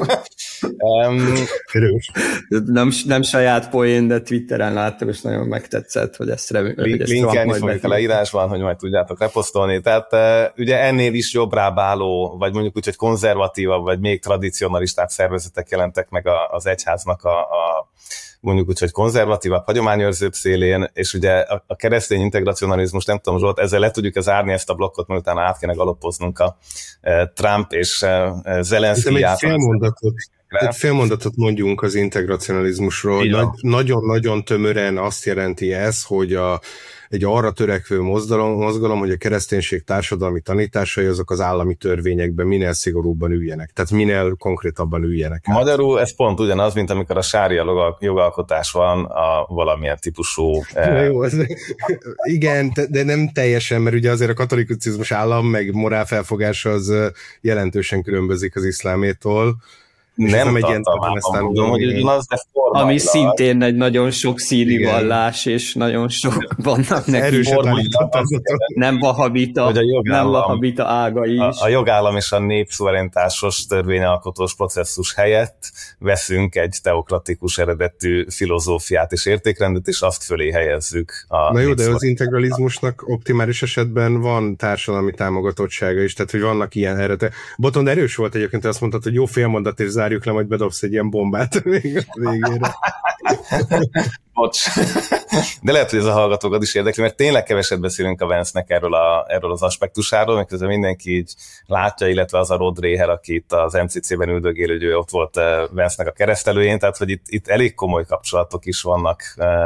Nem saját poén, de Twitteren láttam, és nagyon megtetszett, hogy ezt linkelni fogjuk a leírásban, hogy majd tudjátok reposztolni. Tehát ugye ennél is jobb rábáló, vagy mondjuk úgy, hogy konzervatívabb, vagy még tradicionalistább szervezetek jelentek meg az egyháznak mondjuk úgy, hogy konzervatívabb, hagyományőrzőbb szélén, és ugye a keresztény integracionalizmus, nem tudom, Zsolt, ezzel le tudjuk zárni ezt a blokkot, mert utána át kéne galoppoznunk a Trump és Zelenszky Egy fél mondatot mondjunk az integracionalizmusról. Nagyon-nagyon tömören azt jelenti ez, hogy egy arra törekvő mozgalom, hogy a kereszténység társadalmi tanításai azok az állami törvényekben minél szigorúbban üljenek. Tehát minél konkrétabban üljenek. Magyarul ez pont ugyanaz, mint amikor a sária jogalkotás van a valamilyen típusú... Jó, igen, de nem teljesen, mert ugye azért a katolicizmus állam meg morálfelfogása az jelentősen különbözik az iszlámétól. Nem tartalmában mondom, hogy ugyanaz, de formailag. Ami szintén egy nagyon sok színű vallás, és nagyon sok vannak neki. Nem vahabita ágai is. A jogállam és a népszuverenitásos törvényalkotós processzus helyett veszünk egy teokratikus eredetű filozófiát és értékrendet, és azt fölé helyezzük. Na jó, de az integralizmusnak optimális esetben van társadalmi támogatottsága is, tehát hogy vannak ilyen eredete. Botond erős volt egyébként, azt mondtad, hogy jó félmondat, és zárjuk le, majd bedobsz egy ilyen bombát még a végére. Bocs. De lehet, hogy ez a hallgatókat is érdekli, mert tényleg keveset beszélünk a Vance-nek erről az aspektusáról, miközben mindenki így látja, illetve az a Rod Dreher, aki itt az MCC-ben üldögél, hogy ő ott volt Vance-nek a keresztelőjén, tehát hogy itt elég komoly kapcsolatok is vannak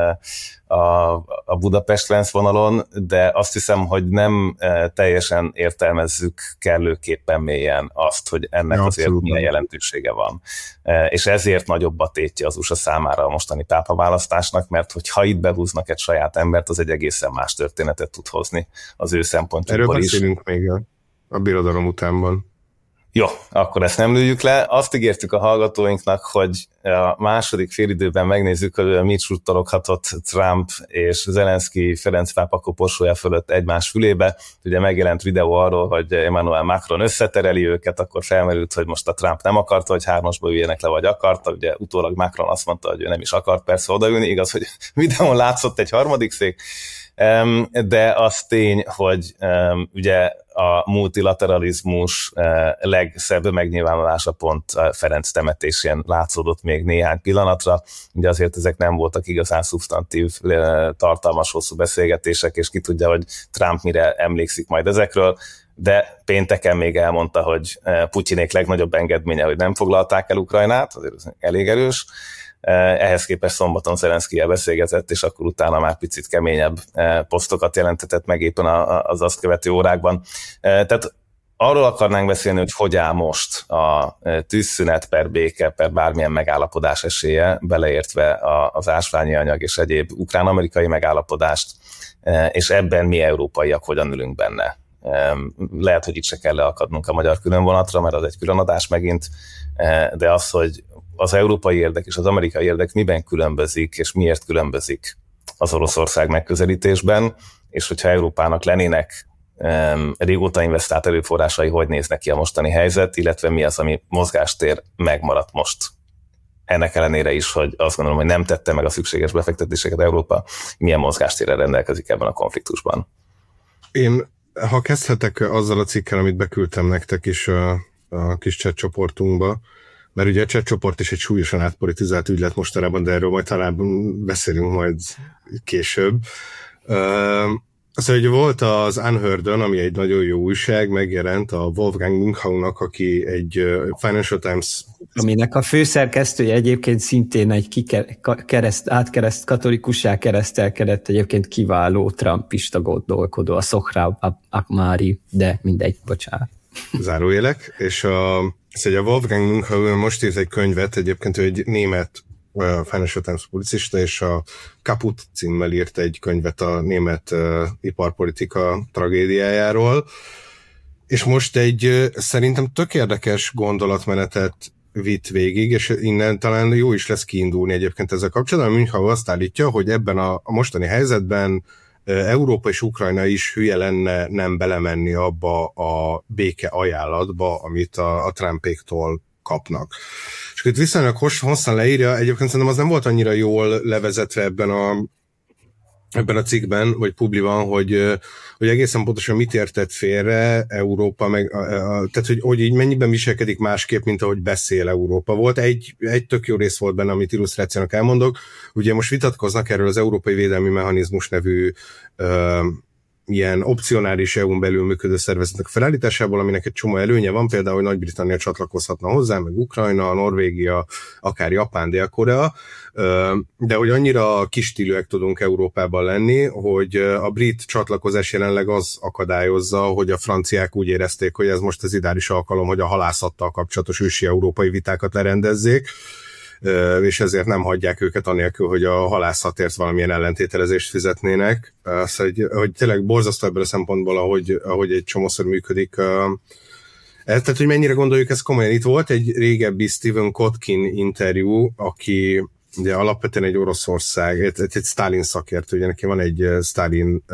a Budapest-Vance vonalon, de azt hiszem, hogy nem teljesen értelmezzük kellőképpen mélyen azt, hogy ennek azért milyen jelentősége van. És ezért nagyobb a tétje az USA számára a mostani pápaválasztásnak, mert hogyha itt behúznak egy saját embert, az egy egészen más történetet tud hozni az ő szempontjukból is. Erről beszélünk még a birodalom utánban. Jó, akkor ezt nem lőjük le. Azt ígértük a hallgatóinknak, hogy a második félidőben megnézzük, hogy mit suttologhatott Trump és Zelenszky Ferenc pápa koporsója fölött egymás fülébe. Ugye megjelent videó arról, hogy Emmanuel Macron összetereli őket, akkor felmerült, hogy most a Trump nem akarta, hogy hármasba üljenek le, vagy akarta. Ugye utólag Macron azt mondta, hogy ő nem is akart persze odaülni. Igaz, hogy videón látszott egy harmadik szék, de az tény, hogy ugye a multilateralizmus legszebb megnyilvánulása pont Ferenc temetésén látszódott még néhány pillanatra. Ugye azért ezek nem voltak igazán szubstantív, tartalmas, hosszú beszélgetések, és ki tudja, hogy Trump mire emlékszik majd ezekről, de pénteken még elmondta, hogy Putyinék legnagyobb engedménye, hogy nem foglalták el Ukrajnát, azért elég erős. Ehhez képest szombaton Zelenszkijjel beszélgetett, és akkor utána már picit keményebb posztokat jelentetett meg éppen az azt követő órákban. Tehát arról akarnánk beszélni, hogy áll most a tűzszünet per béke, per bármilyen megállapodás esélye, beleértve az ásványi anyag és egyéb ukrán-amerikai megállapodást, és ebben mi európaiak hogyan ülünk benne. Lehet, hogy itt se kell leakadnunk a magyar különvonatra, mert az egy különadás megint, de az, hogy az európai érdek és az amerikai érdek miben különbözik, és miért különbözik az Oroszország megközelítésben, és hogyha Európának lennének régóta investált erőforrásai, hogy néznek ki a mostani helyzet, illetve mi az, ami mozgástér megmaradt most. Ennek ellenére is, hogy azt gondolom, hogy nem tette meg a szükséges befektetéseket Európa, milyen mozgástérrel rendelkezik ebben a konfliktusban. Én, ha kezdhetek azzal a cikkel, amit beküldtem nektek is a kis chat csoportunkba, mert ugye a chat csoport is egy súlyosan átpolitizált ügylet mostanában, de erről majd talán beszélünk majd később. Szóval, hogy volt az Unheard-on, ami egy nagyon jó újság, megjelent a Wolfgang Münchaunak, aki egy Financial Times... Aminek a főszerkesztője egyébként szintén egy katolikussá keresztelkedett, egyébként kiváló trumpista gondolkodó, a Sohrab Ahmari, de mindegy, bocsánat. Zárójelek, és szóval a Wolfgang Münchau most írt egy könyvet, egyébként ő egy német Financial Times publicista, és a Kaput címmel írt egy könyvet a német iparpolitika tragédiájáról, és most egy szerintem tök érdekes gondolatmenetet vitt végig, és innen talán jó is lesz kiindulni egyébként ezzel kapcsolatban. Münchau azt állítja, hogy ebben a mostani helyzetben Európa és Ukrajna is hülye lenne nem belemenni abba a béke ajánlatba, amit a Trumpéktól kapnak. És itt viszonylag hosszan leírja, egyébként szerintem az nem volt annyira jól levezetve ebben ebben a cikkben, vagy publiban, hogy egészen pontosan mit értett félre Európa, tehát hogy így mennyiben viselkedik másképp, mint ahogy beszél Európa. Volt egy tök jó rész volt benne, amit illusztrációnak elmondok. Ugye most vitatkoznak erről az Európai Védelmi Mechanizmus nevű ilyen opcionális EU-n belül működő szervezetnek felállításából, aminek egy csomó előnye van, például, hogy Nagy-Britannia csatlakozhatna hozzá, meg Ukrajna, Norvégia, akár Japán, Dél-Korea, de hogy annyira kistílűek tudunk Európában lenni, hogy a brit csatlakozás jelenleg az akadályozza, hogy a franciák úgy érezték, hogy ez most az ideális alkalom, hogy a halászattal kapcsolatos ősi európai vitákat lerendezzék, és ezért nem hagyják őket anélkül, hogy a halászatért valamilyen ellentételezést fizetnének. Szóval, hogy tényleg borzasztó ebből a szempontból, ahogy egy csomószor működik. Tehát, hogy mennyire gondoljuk ezt komolyan. Itt volt egy régebbi Stephen Kotkin interjú, aki ugye alapvetően egy Oroszország, egy Sztálin szakértő, ugye neki van egy Sztálin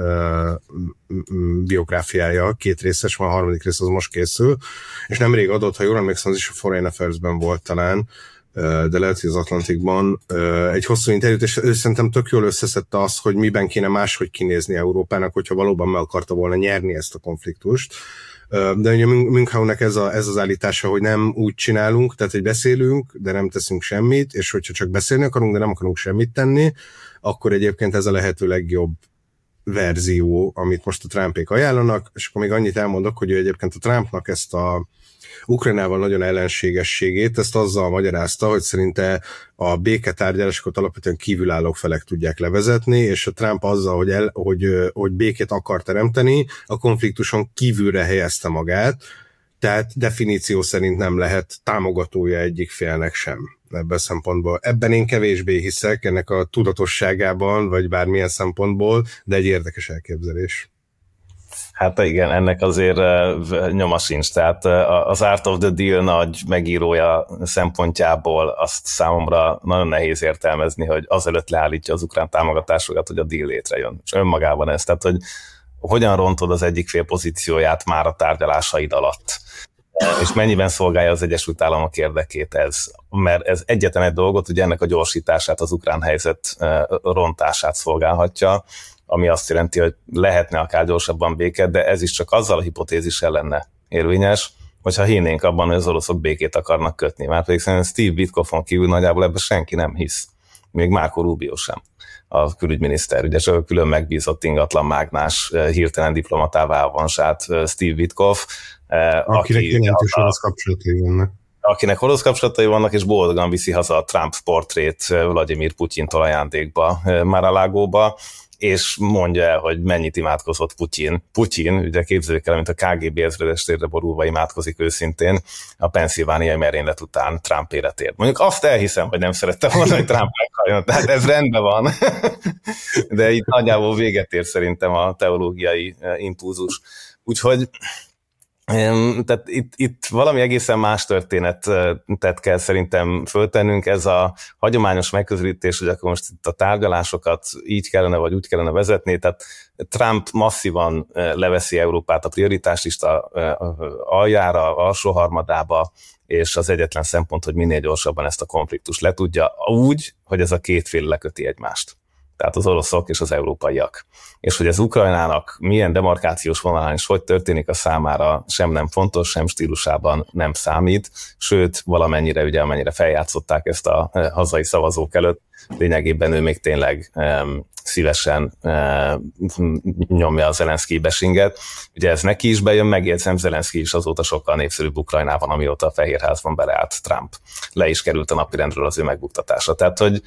biográfiája, 2 részes, van a 3. rész, az most készül, és nemrég adott, ha jól emlékszem, az is a Foreign Affairs-ben volt talán, de lehet, hogy az Atlantikban egy hosszú interjút, és ő szerintem tök jól összeszedte azt, hogy miben kéne máshogy kinézni Európának, hogyha valóban meg akarta volna nyerni ezt a konfliktust. De ugye Münchhausennek ez az állítása, hogy nem úgy csinálunk, tehát hogy beszélünk, de nem teszünk semmit, és hogyha csak beszélni akarunk, de nem akarunk semmit tenni, akkor egyébként ez a lehető legjobb verzió, amit most a Trumpék ajánlanak, és akkor még annyit elmondok, hogy egyébként a Trumpnak ezt a Ukrajnával nagyon ellenségességét, ezt azzal magyarázta, hogy szerinte a béketárgyalásokat alapvetően kívülálló felek tudják levezetni, és a Trump azzal, hogy békét akar teremteni, a konfliktuson kívülre helyezte magát, tehát definíció szerint nem lehet támogatója egyik félnek sem ebben a szempontból. Ebben én kevésbé hiszek, ennek a tudatosságában, vagy bármilyen szempontból, de egy érdekes elképzelés. Hát igen, ennek azért nyoma sincs, tehát az Art of the Deal nagy megírója szempontjából azt számomra nagyon nehéz értelmezni, hogy azelőtt leállítja az ukrán támogatásokat, hogy a deal létrejön. És önmagában ez, tehát hogy hogyan rontod az egyik fél pozícióját már a tárgyalásaid alatt, és mennyiben szolgálja az Egyesült Államok érdekét ez, mert ez egyetlen egy dolgot, ugye ennek a gyorsítását, az ukrán helyzet rontását szolgálhatja, ami azt jelenti, hogy lehetne akár gyorsabban béke, de ez is csak azzal a hipotézissel lenne érvényes, hogyha hinnénk abban, hogy az oroszok békét akarnak kötni. Már pedig szerintem Steve Witkoffon kívül nagyjából ebben senki nem hisz. Még Marco Rubio sem, a külügyminiszter. Ugye csak a külön megbízott ingatlan mágnás hirtelen diplomatává avansált Steve Witkoff. Akinek jelentős orosz kapcsolatai vannak. Akinek orosz kapcsolatai vannak, és boldogan viszi haza a Trump portrét Vladimir Putyintól ajándékba Mar-a-Lagóba, és mondja el, hogy mennyit imádkozott Putyin, ugye képzeljük el, mint a KGB ezredestérre borulva imádkozik őszintén a pennsylvániai merénylet után Trump életért. Mondjuk azt elhiszem, hogy nem szerette volna, hogy Trump meghalljon, tehát ez rendben van. De itt nagyjából véget ér szerintem a teológiai impulzus. Úgyhogy tehát itt valami egészen más történetet kell szerintem föltennünk, ez a hagyományos megközelítés, hogy akkor most itt a tárgyalásokat így kellene vagy úgy kellene vezetni, tehát Trump masszívan leveszi Európát a prioritáslista aljára, alsó harmadába, és az egyetlen szempont, hogy minél gyorsabban ezt a konfliktust letudja, úgy, hogy ez a két fél leköti egymást. Tehát az oroszok és az európaiak. És hogy ez Ukrajnának milyen demarkációs vonalán is hogy történik, a számára sem nem fontos, sem stílusában nem számít, sőt, valamennyire, ugye, amennyire feljátszották ezt a hazai szavazók előtt, lényegében ő még tényleg szívesen nyomja a Zelenszkij besinget. Ugye ez neki is bejön, megjegyzem, Zelenszkij is azóta sokkal népszerűbb Ukrajnában, amióta a Fehérházban beleállt Trump. Le is került a napirendről az ő megbuktatása. Tehát, hogy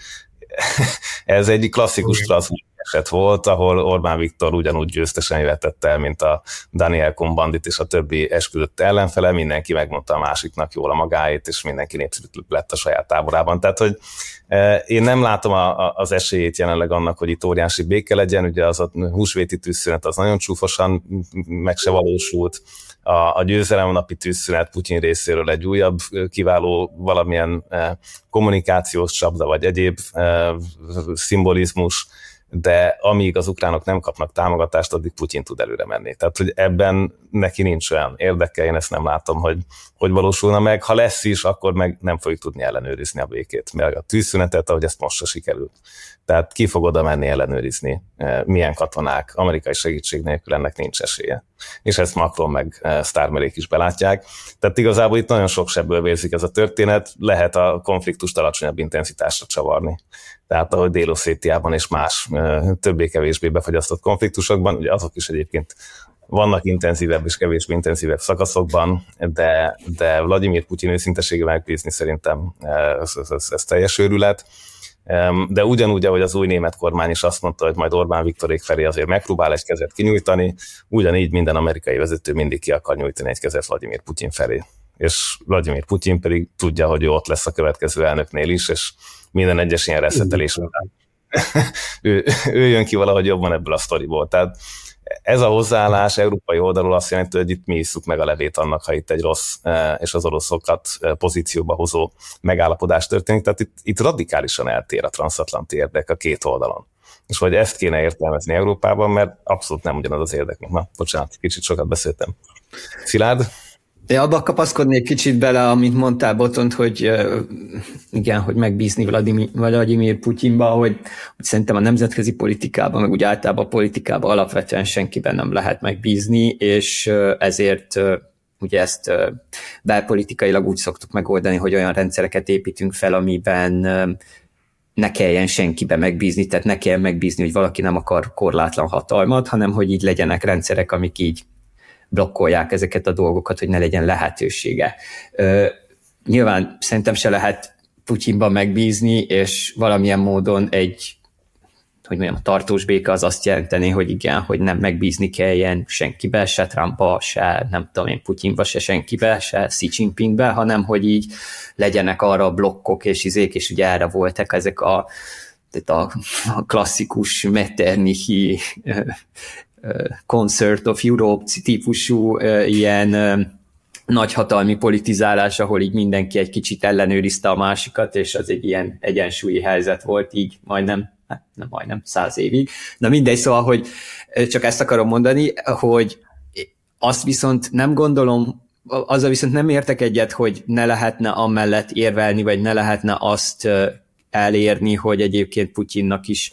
ez egy klasszikus Strasbourg eset volt, ahol Orbán Viktor ugyanúgy győztesen jöhetett el, mint a Daniel Cohn-Bendit és a többi esküdött ellenfele, mindenki megmondta a másiknak jól a magáét, és mindenki népszerű lett a saját táborában. Tehát, hogy én nem látom az esélyét jelenleg annak, hogy itt óriási béke legyen, ugye az a húsvéti tűzszünet az nagyon csúfosan meg se valósult, a győzelemnapi tűzszünet Putyin részéről egy újabb kiváló valamilyen kommunikációs csapda, vagy egyéb szimbolizmus, de amíg az ukránok nem kapnak támogatást, addig Putyin tud előre menni. Tehát, hogy ebben neki nincs olyan érdeke, én ezt nem látom, hogy valósulna meg. Ha lesz is, akkor meg nem fogjuk tudni ellenőrizni a békét, meg a tűzszünetet, ahogy ezt most se sikerült. Tehát ki fog oda menni ellenőrizni, milyen katonák, amerikai segítség nélkül ennek nincs esélye. És ezt Macron meg Starmerék is belátják. Tehát igazából itt nagyon sok sebből vérzik ez a történet, lehet a konfliktust alacsonyabb intenzitásra csavarni. Tehát ahogy Dél-Oszétiában és más többé-kevésbé befagyasztott konfliktusokban, ugye azok is egyébként vannak intenzívebb és kevésbé intenzívebb szakaszokban, de Vladimir Putyin őszinteségével megbízni szerintem ez teljes őrület. De ugyanúgy, ahogy az új német kormány is azt mondta, hogy majd Orbán Viktorék felé azért megpróbál egy kezet kinyújtani, ugyanígy minden amerikai vezető mindig ki akar nyújtani egy kezet Vladimir Putyin felé. És Vladimir Putyin pedig tudja, hogy ő ott lesz a következő elnöknél is, és minden egyes ilyen reszetelés után ő jön ki valahogy jobban ebből a sztoriból. Tehát ez a hozzáállás európai oldalról azt jelenti, hogy itt mi isszuk meg a levét annak, ha itt egy rossz és az oroszokat pozícióba hozó megállapodás történik. Tehát itt radikálisan eltér a transatlanti érdek a két oldalon. És hogy ezt kéne értelmezni Európában, mert abszolút nem ugyanaz az érdekünk. Na, bocsánat, kicsit sokat beszéltem. Szilárd? Én abba kapaszkodnék kicsit bele, amit mondtál, Botont, hogy igen, hogy megbízni Vladimir Putyinba, hogy szerintem a nemzetközi politikában, meg úgy általában a politikában alapvetően senkiben nem lehet megbízni, és ezért ugye ezt belpolitikailag úgy szoktuk megoldani, hogy olyan rendszereket építünk fel, amiben ne kelljen senkibe megbízni, tehát ne kelljen megbízni, hogy valaki nem akar korlátlan hatalmat, hanem hogy így legyenek rendszerek, amik így blokkolják ezeket a dolgokat, hogy ne legyen lehetősége. Nyilván szerintem se lehet Putyinban megbízni, és valamilyen módon a tartós béke az azt jelenteni, hogy igen, hogy nem megbízni kelljen senkibe, se Trumpba, se nem tudom én Putyinba, se senkibe, se Xi Jinpingbe, hanem hogy így legyenek arra blokkok és izék, és ugye erre voltak ezek a klasszikus Metternichi Concert of Europe típusú ilyen nagyhatalmi politizálás, ahol így mindenki egy kicsit ellenőrizte a másikat, és az egy ilyen egyensúlyi helyzet volt így majdnem 100 évig. Na mindegy, szóval, hogy csak ezt akarom mondani, hogy azt viszont nem gondolom, azzal viszont nem értek egyet, hogy ne lehetne amellett érvelni, vagy ne lehetne azt elérni, hogy egyébként Putyinnak is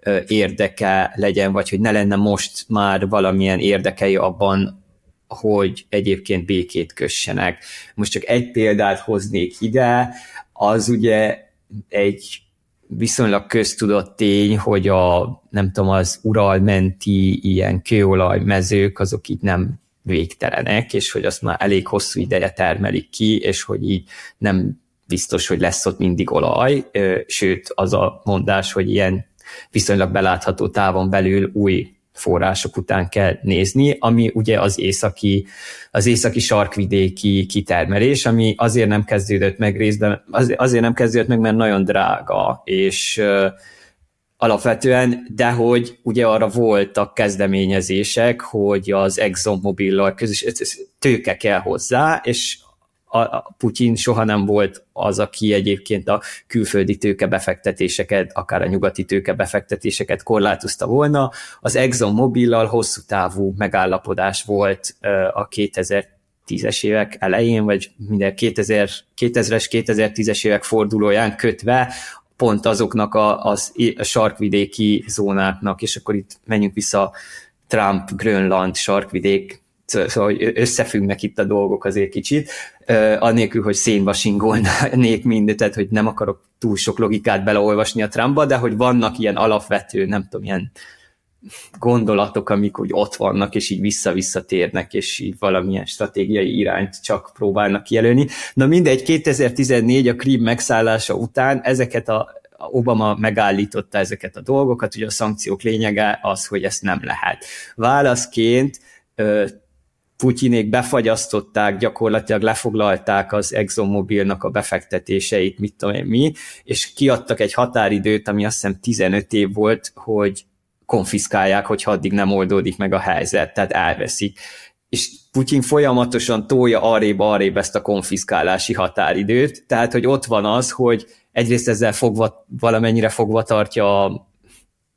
érdeke legyen, vagy hogy ne lenne most már valamilyen érdekei abban, hogy egyébként békét kössenek. Most csak egy példát hoznék ide, az ugye egy viszonylag köztudott tény, hogy az Ural menti ilyen kőolajmezők, azok így nem végtelenek, és hogy azt már elég hosszú ideje termelik ki, és hogy így nem biztos, hogy lesz ott mindig olaj, sőt az a mondás, hogy ilyen viszonylag belátható távon belül új források után kell nézni, ami ugye az északi sarkvidéki kitermelés, ami azért nem kezdődött meg részben, azért nem kezdődött meg, mert nagyon drága, és alapvetően, de hogy ugye arra voltak kezdeményezések, hogy az ExxonMobil-lal közös tőke kell hozzá, és a Putyin soha nem volt az, aki egyébként a külföldi tőkebefektetéseket, akár a nyugati tőkebefektetéseket korlátozta volna. Az ExxonMobil-lal hosszú távú megállapodás volt a 2010-es évek elején, vagy minden 2000-es, 2010-es évek fordulóján kötve, pont azoknak a sarkvidéki zónáknak, és akkor itt menjünk vissza Trump, Grönland, sarkvidék, szóval összefüggnek itt a dolgok azért kicsit, annélkül, hogy szénba singolnék mindent, tehát hogy nem akarok túl sok logikát beleolvasni a Trumpba, de hogy vannak ilyen alapvető, nem tudom, ilyen gondolatok, amik úgy ott vannak, és így vissza-visszatérnek, és így valamilyen stratégiai irányt csak próbálnak kijelölni. Na mindegy, 2014 a Krím megszállása után ezeket Obama megállította ezeket a dolgokat, ugye a szankciók lényege az, hogy ezt nem lehet. Válaszként Putyinék befagyasztották, gyakorlatilag lefoglalták az ExxonMobilnak a befektetéseit, mit tudom én mi, és kiadtak egy határidőt, ami azt hiszem 15 év volt, hogy konfiszkálják, hogyha addig nem oldódik meg a helyzet, tehát elveszik. És Putyin folyamatosan tolja arrébb ezt a konfiszkálási határidőt, tehát hogy ott van az, hogy egyrészt ezzel valamennyire fogva tartja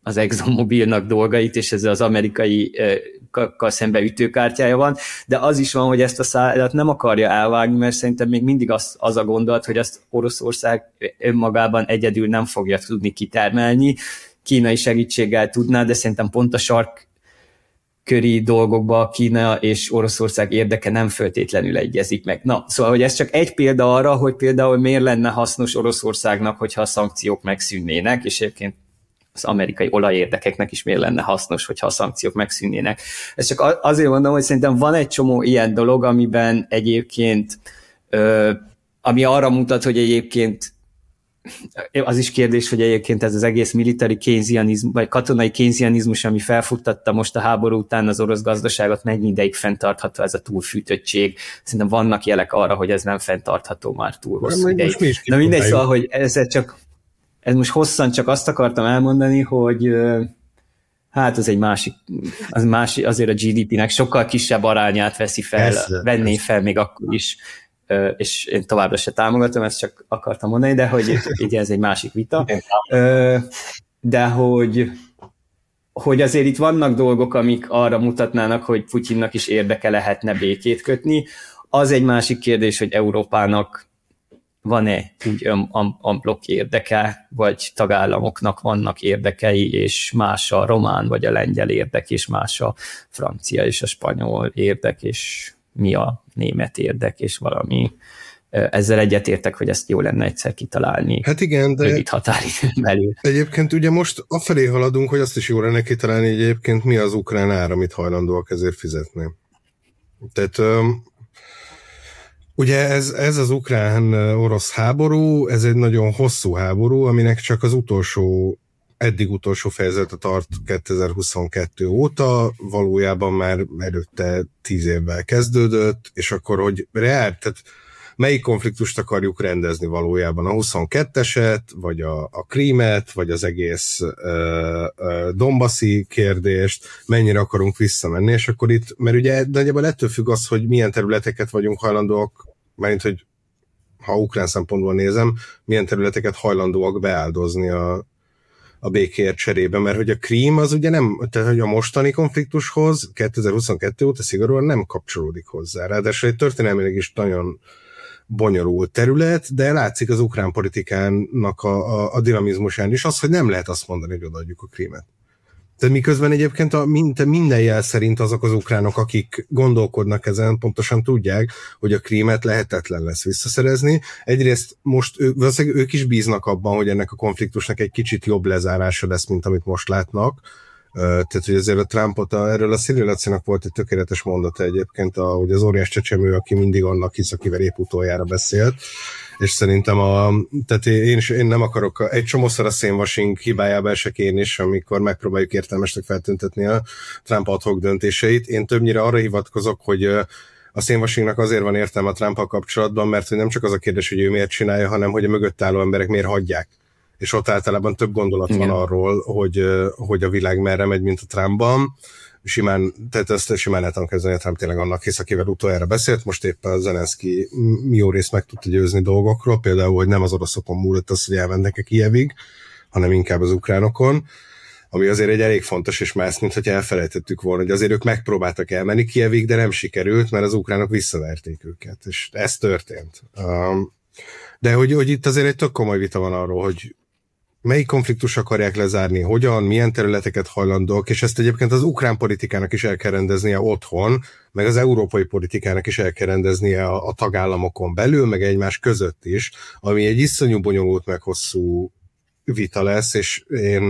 az ExxonMobilnak dolgait, és ez az amerikai szembe ütőkártyája van, de az is van, hogy ezt a szálat nem akarja elvágni, mert szerintem még mindig az a gondolat, hogy azt Oroszország önmagában egyedül nem fogja tudni kitermelni, kínai segítséggel tudná, de szerintem pont a sarkköri dolgokban Kína és Oroszország érdeke nem feltétlenül egyezik meg. Na, szóval, hogy ez csak egy példa arra, hogy például miért lenne hasznos Oroszországnak, hogyha a szankciók megszűnnének, és egyébként az amerikai olajérdekeknek is miért lenne hasznos, hogyha a szankciók megszűnnének. Ez csak azért mondom, hogy szerintem van egy csomó ilyen dolog, amiben egyébként, ami arra mutat, hogy egyébként az is kérdés, hogy egyébként ez az egész military keynesianizmus, vagy katonai keynesianizmus, ami felfuttatta most a háború után az orosz gazdaságot, mennyi ideig fenntartható ez a túlfűtöttség. Szerintem vannak jelek arra, hogy ez nem fenntartható már túl hosszú ideig. Na mindegy, szóval, hogy ez most hosszan csak azt akartam elmondani, hogy hát az egy másik, azért a GDP-nek sokkal kisebb arányát venné fel még akkor is, és én továbbra se támogatom, ezt csak akartam mondani, de hogy ugye ez egy másik vita. De hogy azért itt vannak dolgok, amik arra mutatnának, hogy Putyinnak is érdeke lehetne békét kötni. Az egy másik kérdés, hogy Európának van-e úgy unblock érdeke, vagy tagállamoknak vannak érdekei, és más a román vagy a lengyel érdek, és más a francia és a spanyol érdek, és mi a német érdek, és valami. Ezzel egyetértek, hogy ezt jó lenne egyszer kitalálni. Hát igen, de rövid határidőn belül. Egyébként ugye most afelé haladunk, hogy azt is jó lenne kitalálni, hogy egyébként mi az ukrán ár, amit hajlandóak ezért fizetni. Tehát ugye ez az ukrán-orosz háború, ez egy nagyon hosszú háború, aminek csak az eddig utolsó fejezete tart 2022 óta, valójában már előtte 10 évvel kezdődött, és akkor, hogy tehát melyik konfliktust akarjuk rendezni valójában? A 22-eset, vagy a Krímet, vagy az egész Donbassi kérdést, mennyire akarunk visszamenni, és akkor itt, mert ugye nagyjából ettől függ az, hogy milyen területeket vagyunk hajlandóak, mármint, hogy ha ukrán szempontból nézem, milyen területeket hajlandóak beáldozni a békéért cserébe, mert hogy a Krím az ugye nem, tehát hogy a mostani konfliktushoz 2022 óta szigorúan nem kapcsolódik hozzá. Ráadásul egy történelmileg is nagyon bonyolult terület, de látszik az ukrán politikának a dinamizmusán is az, hogy nem lehet azt mondani, hogy odaadjuk a Krímet. Tehát miközben egyébként minden jel szerint azok az ukránok, akik gondolkodnak ezen, pontosan tudják, hogy a Krímet lehetetlen lesz visszaszerezni. Egyrészt most ők is bíznak abban, hogy ennek a konfliktusnak egy kicsit jobb lezárása lesz, mint amit most látnak. Tehát, hogy azért a Trumpot, erről a Cyril Lacinak volt egy tökéletes mondata egyébként, hogy az óriás csecsemő, aki mindig annak hisz, akivel épp utoljára beszélt, és szerintem tehát én nem akarok, egy csomószor a szénvasing hibájába esek én is, amikor megpróbáljuk értelmesnek feltüntetni a Trump ad hoc döntéseit. Én többnyire arra hivatkozok, hogy a szénvasingnak azért van értelme a Trumpal kapcsolatban, mert hogy nem csak az a kérdés, hogy ő miért csinálja, hanem hogy a mögött álló emberek miért hagyják. És ott általában több gondolat van arról, hogy a világ merre megy, mint a Trumpban. Tehát ezt simán el tudom kezdeni, a Trump tényleg annak hisz, akivel utoljára beszélt. Most éppen Zelenszky jó részt meg tudta győzni dolgokról, például, hogy nem az oroszokon múlott az, hogy elmennek-e Kijevig, hanem inkább az ukránokon, ami azért egy elég fontos, és más, mint hogy elfelejtettük volna, hogy azért ők megpróbáltak elmenni Kijevig, de nem sikerült, mert az ukránok visszaverték őket, és ez történt. De hogy itt azért egy tök komoly vita van arról, hogy melyik konfliktus akarják lezárni, hogyan, milyen területeket hajlandók, és ezt egyébként az ukrán politikának is el kell rendeznie otthon, meg az európai politikának is el kell rendeznie a tagállamokon belül, meg egymás között is, ami egy iszonyú bonyolult, meg hosszú vita lesz, és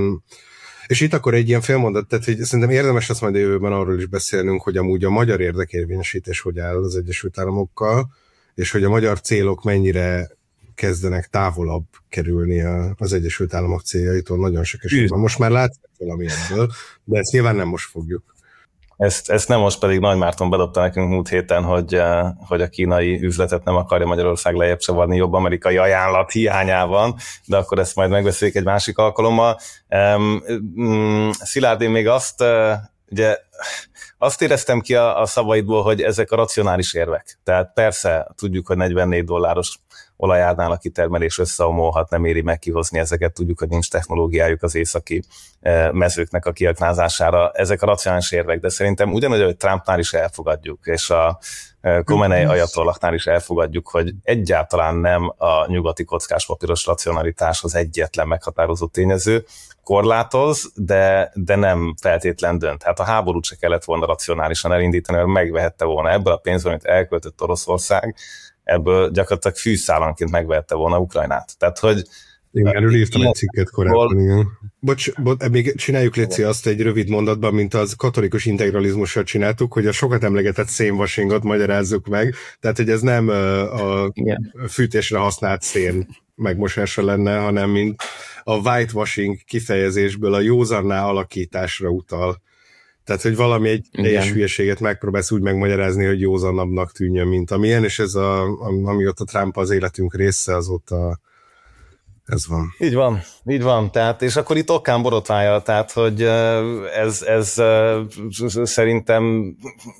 itt akkor egy ilyen félmondat, tehát hogy szerintem érdemes lesz majd a jövőben arról is beszélnünk, hogy amúgy a magyar érdekérvényesítés hogy áll az Egyesült Államokkal, és hogy a magyar célok mennyire kezdenek távolabb kerülni az Egyesült Államok céljaitól nagyon sok esetben. Most már látszik valami ebből, de ezt nyilván nem most fogjuk. Ezt nem most, pedig Nagy Márton bedobta nekünk múlt héten, hogy a kínai üzletet nem akarja Magyarország lejjebb csavarni jobb amerikai ajánlat hiányában, de akkor ezt majd megbeszéljük egy másik alkalommal. Szilárd, én még azt, ugye azt éreztem ki a szavaidból, hogy ezek a racionális érvek. Tehát persze tudjuk, hogy $44 olajárnál a kitermelés összeomolhat, nem éri meg kihozni ezeket, tudjuk, hogy nincs technológiájuk az északi mezőknek a kiaknázására. Ezek a racionális érvek, de szerintem ugyanúgy, hogy Trumpnál is elfogadjuk, és a Khomeini ajatollaknál is elfogadjuk, hogy egyáltalán nem a nyugati kockáspapíros racionalitás az egyetlen meghatározó tényező, korlátoz, de nem feltétlen dönt. Hát a háborút se kellett volna racionálisan elindítani, mert megvehette volna ebből a pénzből, amit elköltött Oroszország, ebből gyakorlatilag fűszálanként megvehette volna Ukrajnát. Tehát, hogy igen, erről írtam egy cikket korábban, igen. Bocs, még csináljuk, Léci, azt egy rövid mondatban, mint az katolikus integralizmussal csináltuk, hogy a sokat emlegetett szénwasingot magyarázzuk meg, tehát, hogy ez nem a fűtésre használt szén megmosása lenne, hanem mint a whitewashing kifejezésből a józanná alakításra utal. Tehát, hogy valami egy teljes hülyeséget megpróbálsz úgy megmagyarázni, hogy józanabbnak tűnjön, mint amilyen, és ez amióta Trump az életünk része, azóta ez van. Így van. Tehát, és akkor itt okán borotvája, tehát, hogy ez szerintem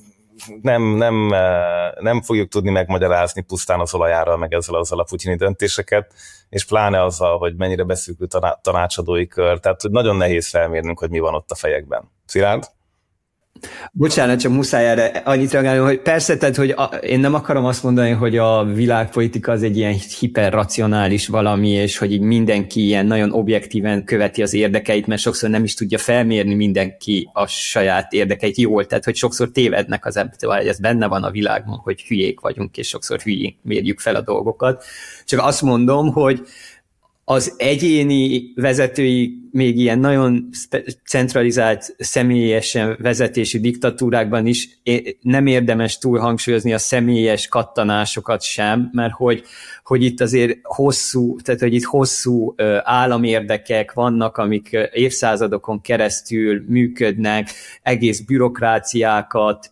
nem fogjuk tudni megmagyarázni pusztán az olajára, meg ezzel a putyini döntéseket, és pláne azzal, hogy mennyire beszűkül tanácsadói kör, tehát hogy nagyon nehéz felmérnünk, hogy mi van ott a fejekben. Szilárd? Bocsánat, csak muszáj erre annyit reagálni, hogy persze, tehát, hogy én nem akarom azt mondani, hogy a világpolitika az egy ilyen hiperracionális valami, és hogy így mindenki ilyen nagyon objektíven követi az érdekeit, mert sokszor nem is tudja felmérni mindenki a saját érdekeit jól, tehát hogy sokszor tévednek az ebből, hogy ez benne van a világban, hogy hülyék vagyunk, és sokszor hülyék mérjük fel a dolgokat. Csak azt mondom, hogy az egyéni vezetői még ilyen nagyon centralizált, személyesen vezetési diktatúrákban is nem érdemes túl hangsúlyozni a személyes kattanásokat sem, mert hogy itt azért hosszú államérdekek vannak, amik évszázadokon keresztül működnek, egész bürokráciákat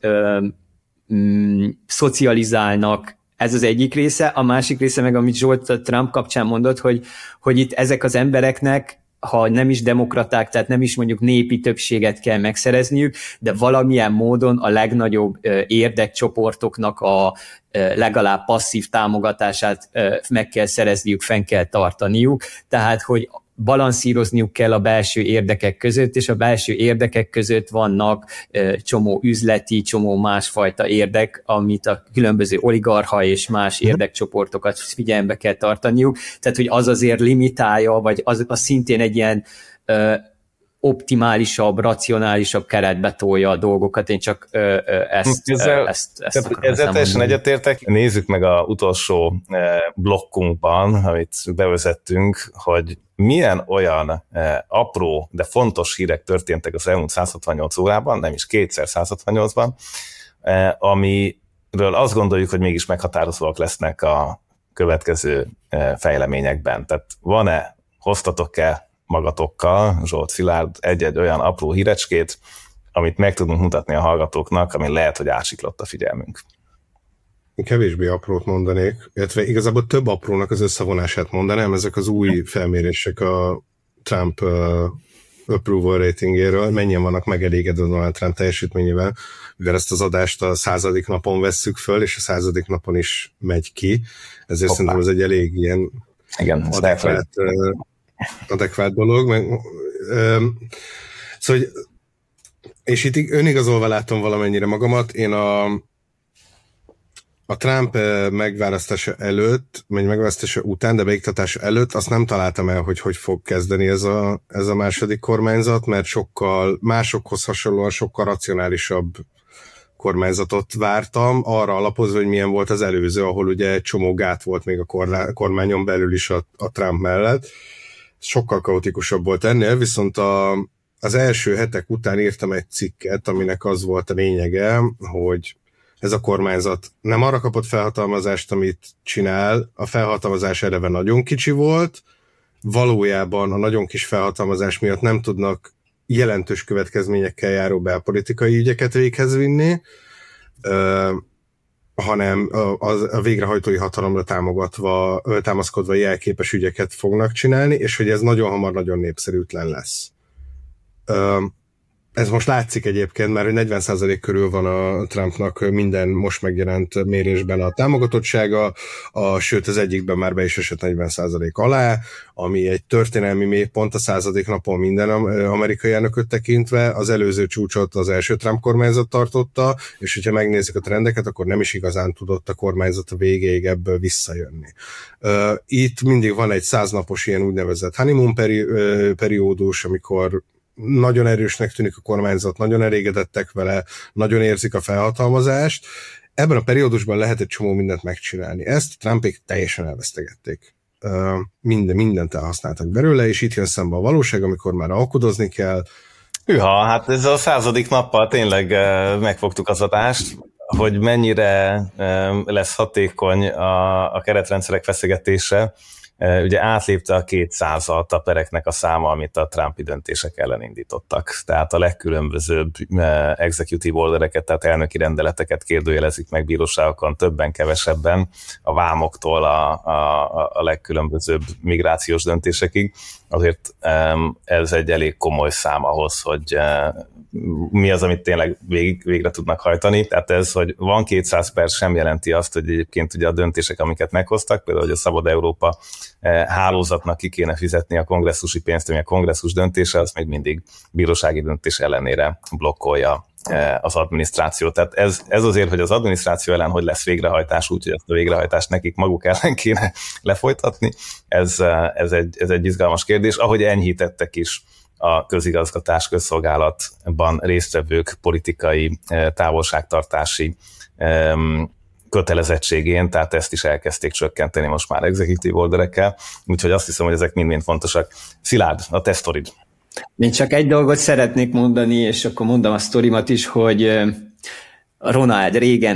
szocializálnak. Ez az egyik része, a másik része meg, amit Zsolt a Trump kapcsán mondott, hogy itt ezek az embereknek, ha nem is demokraták, tehát nem is mondjuk népi többséget kell megszerezniük, de valamilyen módon a legnagyobb érdekcsoportoknak a legalább passzív támogatását meg kell szerezniük, fenn kell tartaniuk, tehát hogy balanszírozniuk kell a belső érdekek között, és a belső érdekek között vannak csomó üzleti, csomó másfajta érdek, amit a különböző oligarcha és más érdekcsoportokat figyelembe kell tartaniuk. Tehát, hogy az azért limitálja, vagy az szintén egy ilyen optimálisabb, racionálisabb keretbe tolja a dolgokat. Én csak ezt ezzel teljesen egyetértek. Nézzük meg az utolsó blokkunkban, amit bevezettünk, hogy milyen olyan apró, de fontos hírek történtek az elmúlt 168 órában, nem is kétszer 168-ban, amiről azt gondoljuk, hogy mégis meghatározóak lesznek a következő fejleményekben. Tehát hoztatok-e magatokkal, Zsolt, Szilárd, egy-egy olyan apró hírecskét, amit meg tudunk mutatni a hallgatóknak, ami lehet, hogy átsiklott a figyelmünk. Kevésbé aprót mondanék, illetve igazából több aprónak az összevonását mondanám, ezek az új felmérések a Trump approval ratingéről, mennyien vannak megelégedve Donald Trump teljesítményével, mivel ezt az adást a 100. napon vesszük föl, és a 100. napon is megy ki, ezért szerintem ez egy elég ilyen adekvát dolog. Szóval, és itt önigazolva látom valamennyire magamat, én a Trump megválasztása előtt, vagy megválasztása után, de beiktatása előtt azt nem találtam el, hogy fog kezdeni ez a második kormányzat, mert sokkal másokhoz hasonlóan sokkal racionálisabb kormányzatot vártam, arra alapozva, hogy milyen volt az előző, ahol ugye egy csomó gát volt még a kormányon belül is a Trump mellett. Sokkal kaotikusabb volt ennél, viszont az első hetek után írtam egy cikket, aminek az volt a lényege, hogy ez a kormányzat nem arra kapott felhatalmazást, amit csinál, a felhatalmazás eleve nagyon kicsi volt, valójában a nagyon kis felhatalmazás miatt nem tudnak jelentős következményekkel járó belpolitikai ügyeket véghez vinni, hanem a végrehajtói hatalomra támaszkodva jelképes ügyeket fognak csinálni, és hogy ez nagyon hamar nagyon népszerűtlen lesz. Ez most látszik egyébként, mert 40% körül van a Trumpnak minden most megjelent mérésben a támogatottsága, sőt az egyikben már be is esett 40% alá, ami egy történelmi mélypont a 100. napon minden amerikai elnököt tekintve. Az előző csúcsot az első Trump kormányzat tartotta, és hogyha megnézzük a trendeket, akkor nem is igazán tudott a kormányzat a végéig ebből visszajönni. Itt mindig van egy 100 napos ilyen úgynevezett honeymoon periódus, amikor nagyon erősnek tűnik a kormányzat, nagyon elégedettek vele, nagyon érzik a felhatalmazást. Ebben a periódusban lehet egy csomó mindent megcsinálni. Ezt Trumpék teljesen elvesztegették. Mindent elhasználtak belőle, és itt jön szembe a valóság, amikor már alkudozni kell. Hűha, hát ez a 100. nappal tényleg megfogtuk az adást, hogy mennyire lesz hatékony a keretrendszerek feszegetése. Ugye átlépte a 200-at a pereknek a száma, amit a Trumpi döntések ellen indítottak. Tehát a legkülönbözőbb executive ordereket, tehát elnöki rendeleteket kérdőjelezik meg bíróságokon, többen, kevesebben, a vámoktól a legkülönbözőbb migrációs döntésekig. Azért ez egy elég komoly szám ahhoz, hogy mi az, amit tényleg végre tudnak hajtani. Tehát ez, hogy van 200 per, sem jelenti azt, hogy egyébként ugye a döntések, amiket meghoztak, például, hogy a Szabad Európa hálózatnak ki kéne fizetni a kongresszusi pénzt, ami a kongresszus döntése, az még mindig bírósági döntés ellenére blokkolja az adminisztráció. Tehát ez azért, hogy az adminisztráció ellen hogy lesz végrehajtás, úgyhogy ezt a végrehajtást nekik maguk ellen kéne lefolytatni, ez egy izgalmas kérdés. Ahogy enyhítettek is a közigazgatás, közszolgálatban résztvevők politikai távolságtartási kötelezettségén, tehát ezt is elkezdték csökkenteni most már executive orderekkel, úgyhogy azt hiszem, hogy ezek mind-mind fontosak. Szilárd, a te sztorid. Én csak egy dolgot szeretnék mondani, és akkor mondom a sztorimat is, hogy Ronald Reagan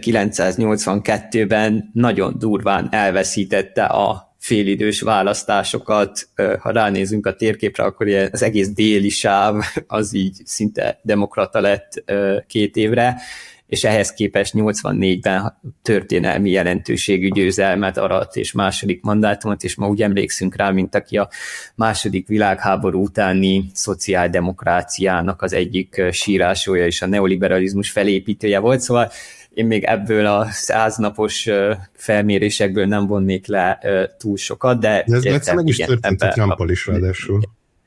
1982-ben nagyon durván elveszítette a félidős választásokat. Ha ránézünk a térképre, akkor az egész déli sáv az így szinte demokrata lett 2 évre, és ehhez képest 84-ben történelmi jelentőségű győzelmet arat és második mandátumot, és ma úgy emlékszünk rá, mint aki a második világháború utáni szociáldemokráciának az egyik sírásója és a neoliberalizmus felépítője volt, szóval én még ebből a 100 napos felmérésekből nem vonnék le túl sokat, de... Ez egyszer meg is történt a Trumpal is ráadásul.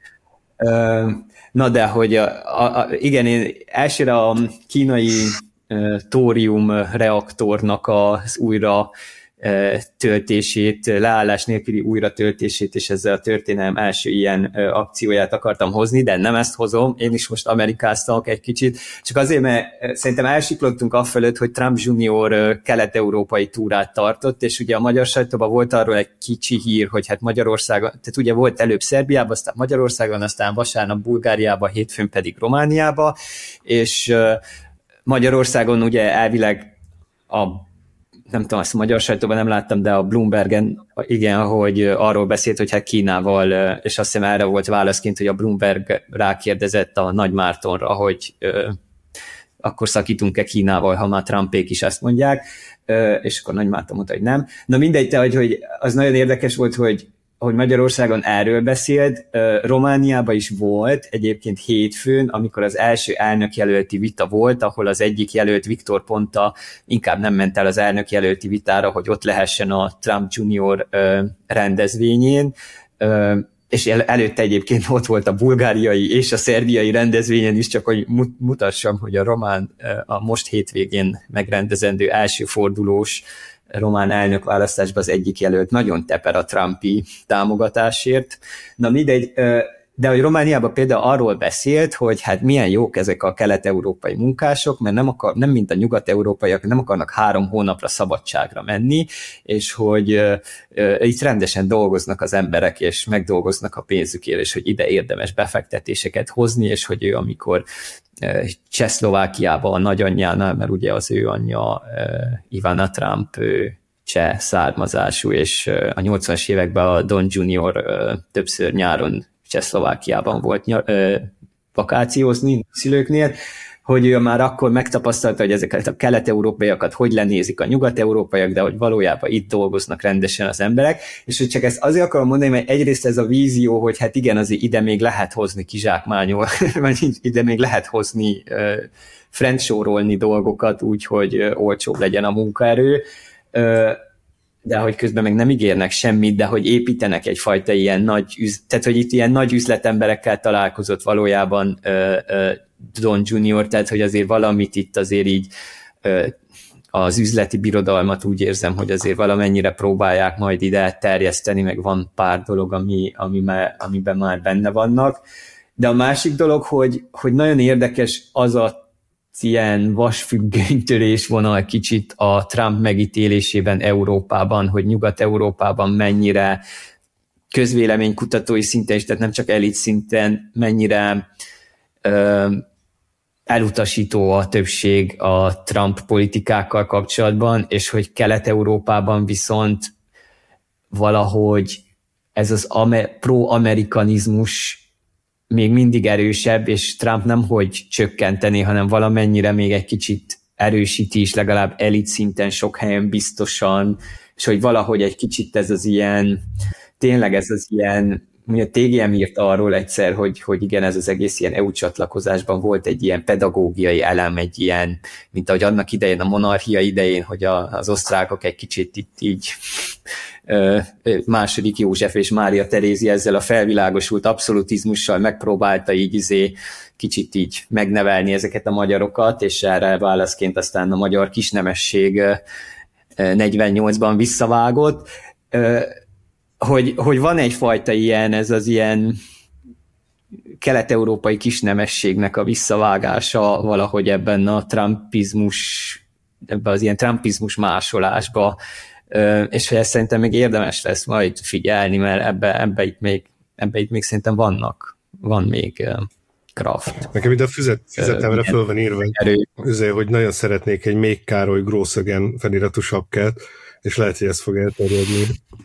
Na de, hogy igen, én elsőre a kínai tórium reaktornak az újra töltését, leállás nélküli újra töltését, és ezzel a történelem első ilyen akcióját akartam hozni, de nem ezt hozom, én is most amerikáztam egy kicsit, csak azért, mert szerintem elsiklottunk afölött, hogy Trump Junior kelet-európai túrát tartott, és ugye a magyar sajtóban volt arról egy kicsi hír, hogy hát Magyarországon, tehát ugye volt előbb Szerbiában, aztán Magyarországon, aztán vasárnap Bulgáriában, hétfőn pedig Romániában, és Magyarországon ugye elvileg nem tudom, azt a magyar sajtóban nem láttam, de a Bloombergen igen, hogy arról beszélt, hogy hát Kínával, és azt hiszem erre volt válaszként, hogy a Bloomberg rákérdezett a Nagy Mártonra, hogy akkor szakítunk-e Kínával, ha már Trumpék is ezt mondják, és akkor Nagy Márton mondta, hogy nem. Na mindegy, hogy az nagyon érdekes volt, hogy Magyarországon erről beszélt, Romániában is volt egyébként hétfőn, amikor az első elnökjelölti vita volt, ahol az egyik jelölt, Viktor Ponta, inkább nem ment el az elnökjelölti vitára, hogy ott lehessen a Trump Junior rendezvényén, és előtte egyébként ott volt a bulgáriai és a szerbiai rendezvényen is, csak hogy mutassam, hogy a román, a most hétvégén megrendezendő első fordulós román elnökválasztásban az egyik jelölt nagyon teper a Trumpi támogatásért. Na mindegy, de hogy Romániában például arról beszélt, hogy hát milyen jók ezek a kelet-európai munkások, mert nem mint a nyugat-európaiak, nem akarnak 3 hónapra szabadságra menni, és hogy itt rendesen dolgoznak az emberek, és megdolgoznak a pénzükért, és hogy ide érdemes befektetéseket hozni, és hogy ő amikor Csehszlovákiában a nagyanyjánál, mert ugye az ő anyja Ivana Trump cseh származású, és a 80-as években a Don Junior többször nyáron Csehszlovákiában volt vakációzni szülőknél, hogy ő már akkor megtapasztalta, hogy ezeket a kelet-európaiakat hogy lenézik a nyugat-európaiak, de hogy valójában itt dolgoznak rendesen az emberek, és hogy csak ezt azért akarom mondani, mert egyrészt ez a vízió, hogy hát igen, azért ide még lehet hozni kizsákmányol, vagy ide még lehet hozni friendshow-rolni dolgokat úgy, hogy olcsóbb legyen a munkaerő, de hogy közben meg nem ígérnek semmit, de hogy építenek egyfajta ilyen tehát hogy itt ilyen nagy üzletemberekkel találkozott valójában Don Junior, tehát hogy azért valamit itt azért így az üzleti birodalmat úgy érzem, hogy azért valamennyire próbálják majd ide terjeszteni, meg van pár dolog, amiben már benne vannak. De a másik dolog, hogy nagyon érdekes az a ilyen vasfüggönytörés vonal kicsit a Trump megítélésében Európában, hogy Nyugat-Európában mennyire közvéleménykutatói szinten is, tehát nem csak elit szinten, mennyire elutasító a többség a Trump politikákkal kapcsolatban, és hogy Kelet-Európában viszont valahogy ez az pro-amerikanizmus még mindig erősebb, és Trump nem hogy csökkenteni, hanem valamennyire még egy kicsit erősíti is, legalább elit szinten sok helyen biztosan, és hogy valahogy egy kicsit ez az ilyen, tényleg ez az ilyen, ugye a TGM írt arról egyszer, hogy igen, ez az egész ilyen EU csatlakozásban volt egy ilyen pedagógiai elem, egy ilyen, mint ahogy annak idején, a monarchia idején, hogy az osztrákok egy kicsit itt így második József és Mária Terézia ezzel a felvilágosult abszolutizmussal megpróbálta így kicsit így megnevelni ezeket a magyarokat, és erre válaszként aztán a magyar kisnemesség 48-ban visszavágott, hogy van egyfajta ilyen, ez az ilyen kelet-európai kisnemességnek a visszavágása valahogy ebben a ebben az ilyen trumpizmus másolásba, és hogy ezt szerintem még érdemes lesz majd figyelni, mert ebbe itt még szerintem van még kraft. Nekem ide a füzetemre föl van írva, hogy nagyon szeretnék egy Még Károly Grossögen feliratú sapkát, és lehet, hogy ez fog elterjedni.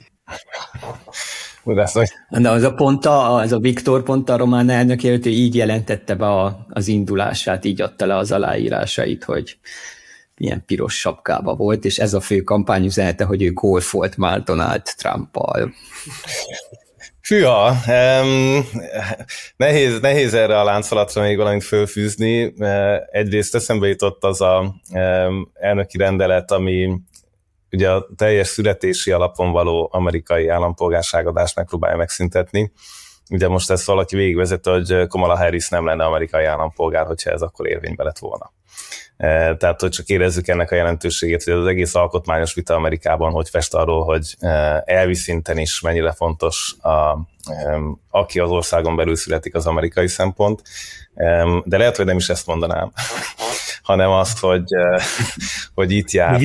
De az a Viktor Ponta, a román elnök jelölt, ő így jelentette be az indulását, így adta le az aláírásait, hogy ilyen piros sapkába volt, és ez a fő kampányüzenete, hogy ő golfolt már Donald Trump-al. Hűha, nehéz erre a láncolatra még valamit fölfűzni. Egyrészt eszembe jutott az a elnöki rendelet, ami ugye a teljes születési alapon való amerikai állampolgárságadást megpróbálja megszüntetni. Ugye most ezt valaki végigvezette, hogy Kamala Harris nem lenne amerikai állampolgár, hogyha ez akkor érvénybe lett volna. Tehát, hogy csak érezzük ennek a jelentőségét, hogy az egész alkotmányos vita Amerikában hogy fest arról, hogy elvi szinten is mennyire fontos, aki az országon belül születik, az amerikai szempont. De lehet, hogy nem is ezt mondanám, hanem azt, hogy itt járt.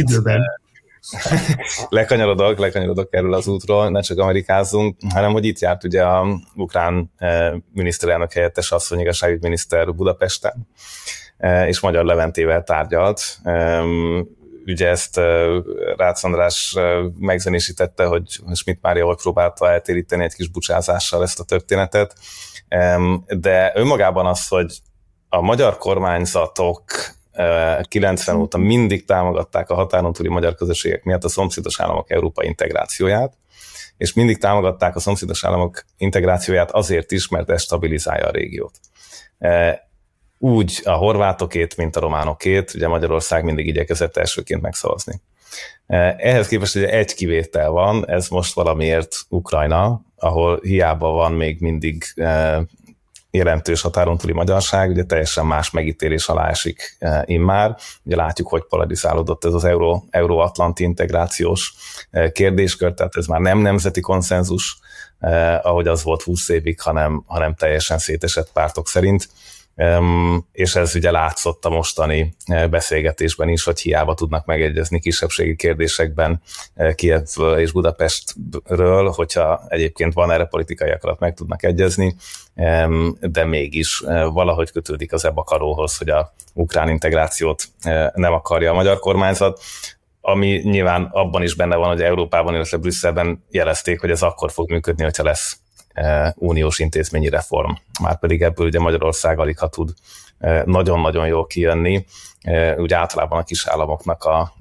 Lekanyarodok erről az útról, ne csak amerikázzunk, hanem hogy itt járt ugye a ukrán miniszterelnök helyettes asszony, igazságügyminiszter Budapesten, és Magyar Leventével tárgyalt. Ugye ezt Rácz András megzenésítette, hogy Schmidt Mária hogy próbálta eltéríteni egy kis bucsázással ezt a történetet, de önmagában az, hogy a magyar kormányzatok 90 óta mindig támogatták a határon túli magyar közösségek miatt a szomszédos államok európai integrációját, és mindig támogatták a szomszédos államok integrációját azért is, mert ez stabilizálja a régiót. Úgy a horvátokét, mint a románokét, ugye Magyarország mindig igyekezett elsőként megszavazni. Ehhez képest ugye egy kivétel van, ez most valamiért Ukrajna, ahol hiába van még mindig jelentős határon túli magyarság, ugye teljesen más megítélés alá esik immár. Ugye látjuk, hogy polarizálódott ez az euróatlanti integrációs kérdéskör, tehát ez már nem nemzeti konszenzus, ahogy az volt 20 évig, hanem teljesen szétesett pártok szerint. És ez ugye látszott a mostani beszélgetésben is, hogy hiába tudnak megegyezni kisebbségi kérdésekben Kijev és Budapestről, hogyha egyébként van erre politikai akarat, meg tudnak egyezni, de mégis valahogy kötődik az ebakaróhoz, hogy a ukrán integrációt nem akarja a magyar kormányzat, ami nyilván abban is benne van, hogy Európában, illetve Brüsszelben jelezték, hogy ez akkor fog működni, hogyha lesz uniós intézményi reform. Márpedig ebből ugye Magyarország alig ha tud nagyon-nagyon jól kijönni. Úgy általában a kisállamoknak a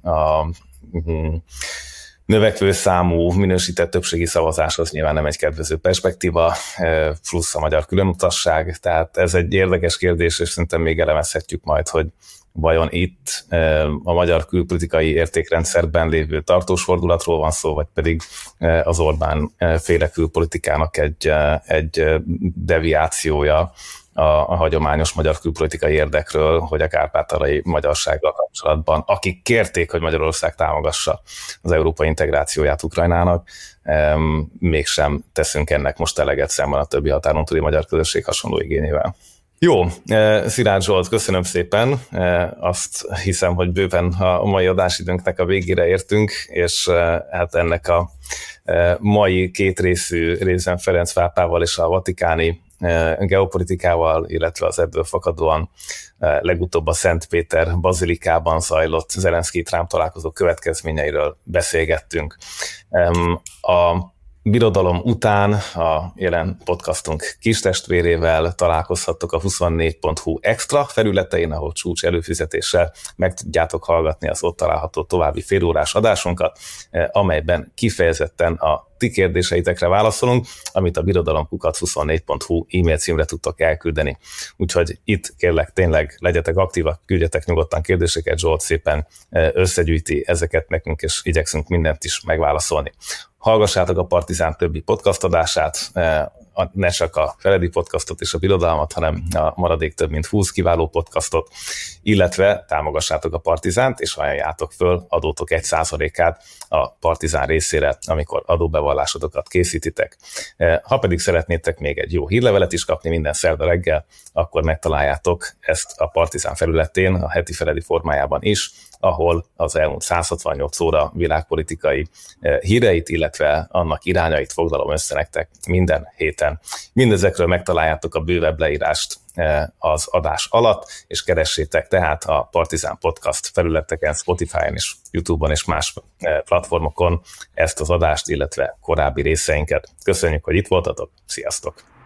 növekvő számú minősített többségi szavazás az nyilván nem egy kedvező perspektíva, plusz a magyar különutasság, tehát ez egy érdekes kérdés, és szerintem még elemezhetjük majd, hogy vajon itt a magyar külpolitikai értékrendszerben lévő tartós fordulatról van szó, vagy pedig az Orbán féle külpolitikának egy deviációja a hagyományos magyar külpolitikai érdekről, hogy a kárpátaljai magyarsággal kapcsolatban, akik kérték, hogy Magyarország támogassa az európai integrációját Ukrajnának, mégsem teszünk ennek most eleget szemben a többi határon túli magyar közösség hasonló igényével. Jó, Szilágy Zsolt, köszönöm szépen. Azt hiszem, hogy bőven a mai adásidőnknek a végére értünk, és hát ennek a mai kétrészű részben Ferenc pápával és a vatikáni geopolitikával, illetve az ebből fakadóan legutóbb a Szentpéter bazilikában zajlott Zelenszky-Trump találkozó következményeiről beszélgettünk. A birodalom után a jelen podcastunk kistestvérével találkozhattok a 24.hu extra felületein, ahol csúcs előfizetéssel meg tudjátok hallgatni az ott található további félórás adásunkat, amelyben kifejezetten a ti kérdéseitekre válaszolunk, amit a birodalomkukac24.hu e-mail címre tudtok elküldeni. Úgyhogy itt kérlek tényleg legyetek aktívak, küldjetek nyugodtan kérdéseket, Zsolt szépen összegyűjti ezeket nekünk, és igyekszünk mindent is megválaszolni. Hallgassátok a Partizán többi podcast adását, ne csak a Feledi podcastot és a Birodalmat, hanem a maradék több mint 20 kiváló podcastot, illetve támogassátok a Partizánt, és ajánljátok föl adótok 1%-át a Partizán részére, amikor adóbevallásotokat készítitek. Ha pedig szeretnétek még egy jó hírlevelet is kapni minden szerda reggel, akkor megtaláljátok ezt a Partizán felületén, a heti Feledi formájában is, ahol az elmúlt 168 óra világpolitikai híreit, illetve annak irányait foglalom össze nektek minden héten. Mindezekről megtaláljátok a bővebb leírást az adás alatt, és keressétek tehát a Partizán Podcast felületeken, Spotify-on és YouTube-on és más platformokon ezt az adást, illetve korábbi részeinket. Köszönjük, hogy itt voltatok, sziasztok!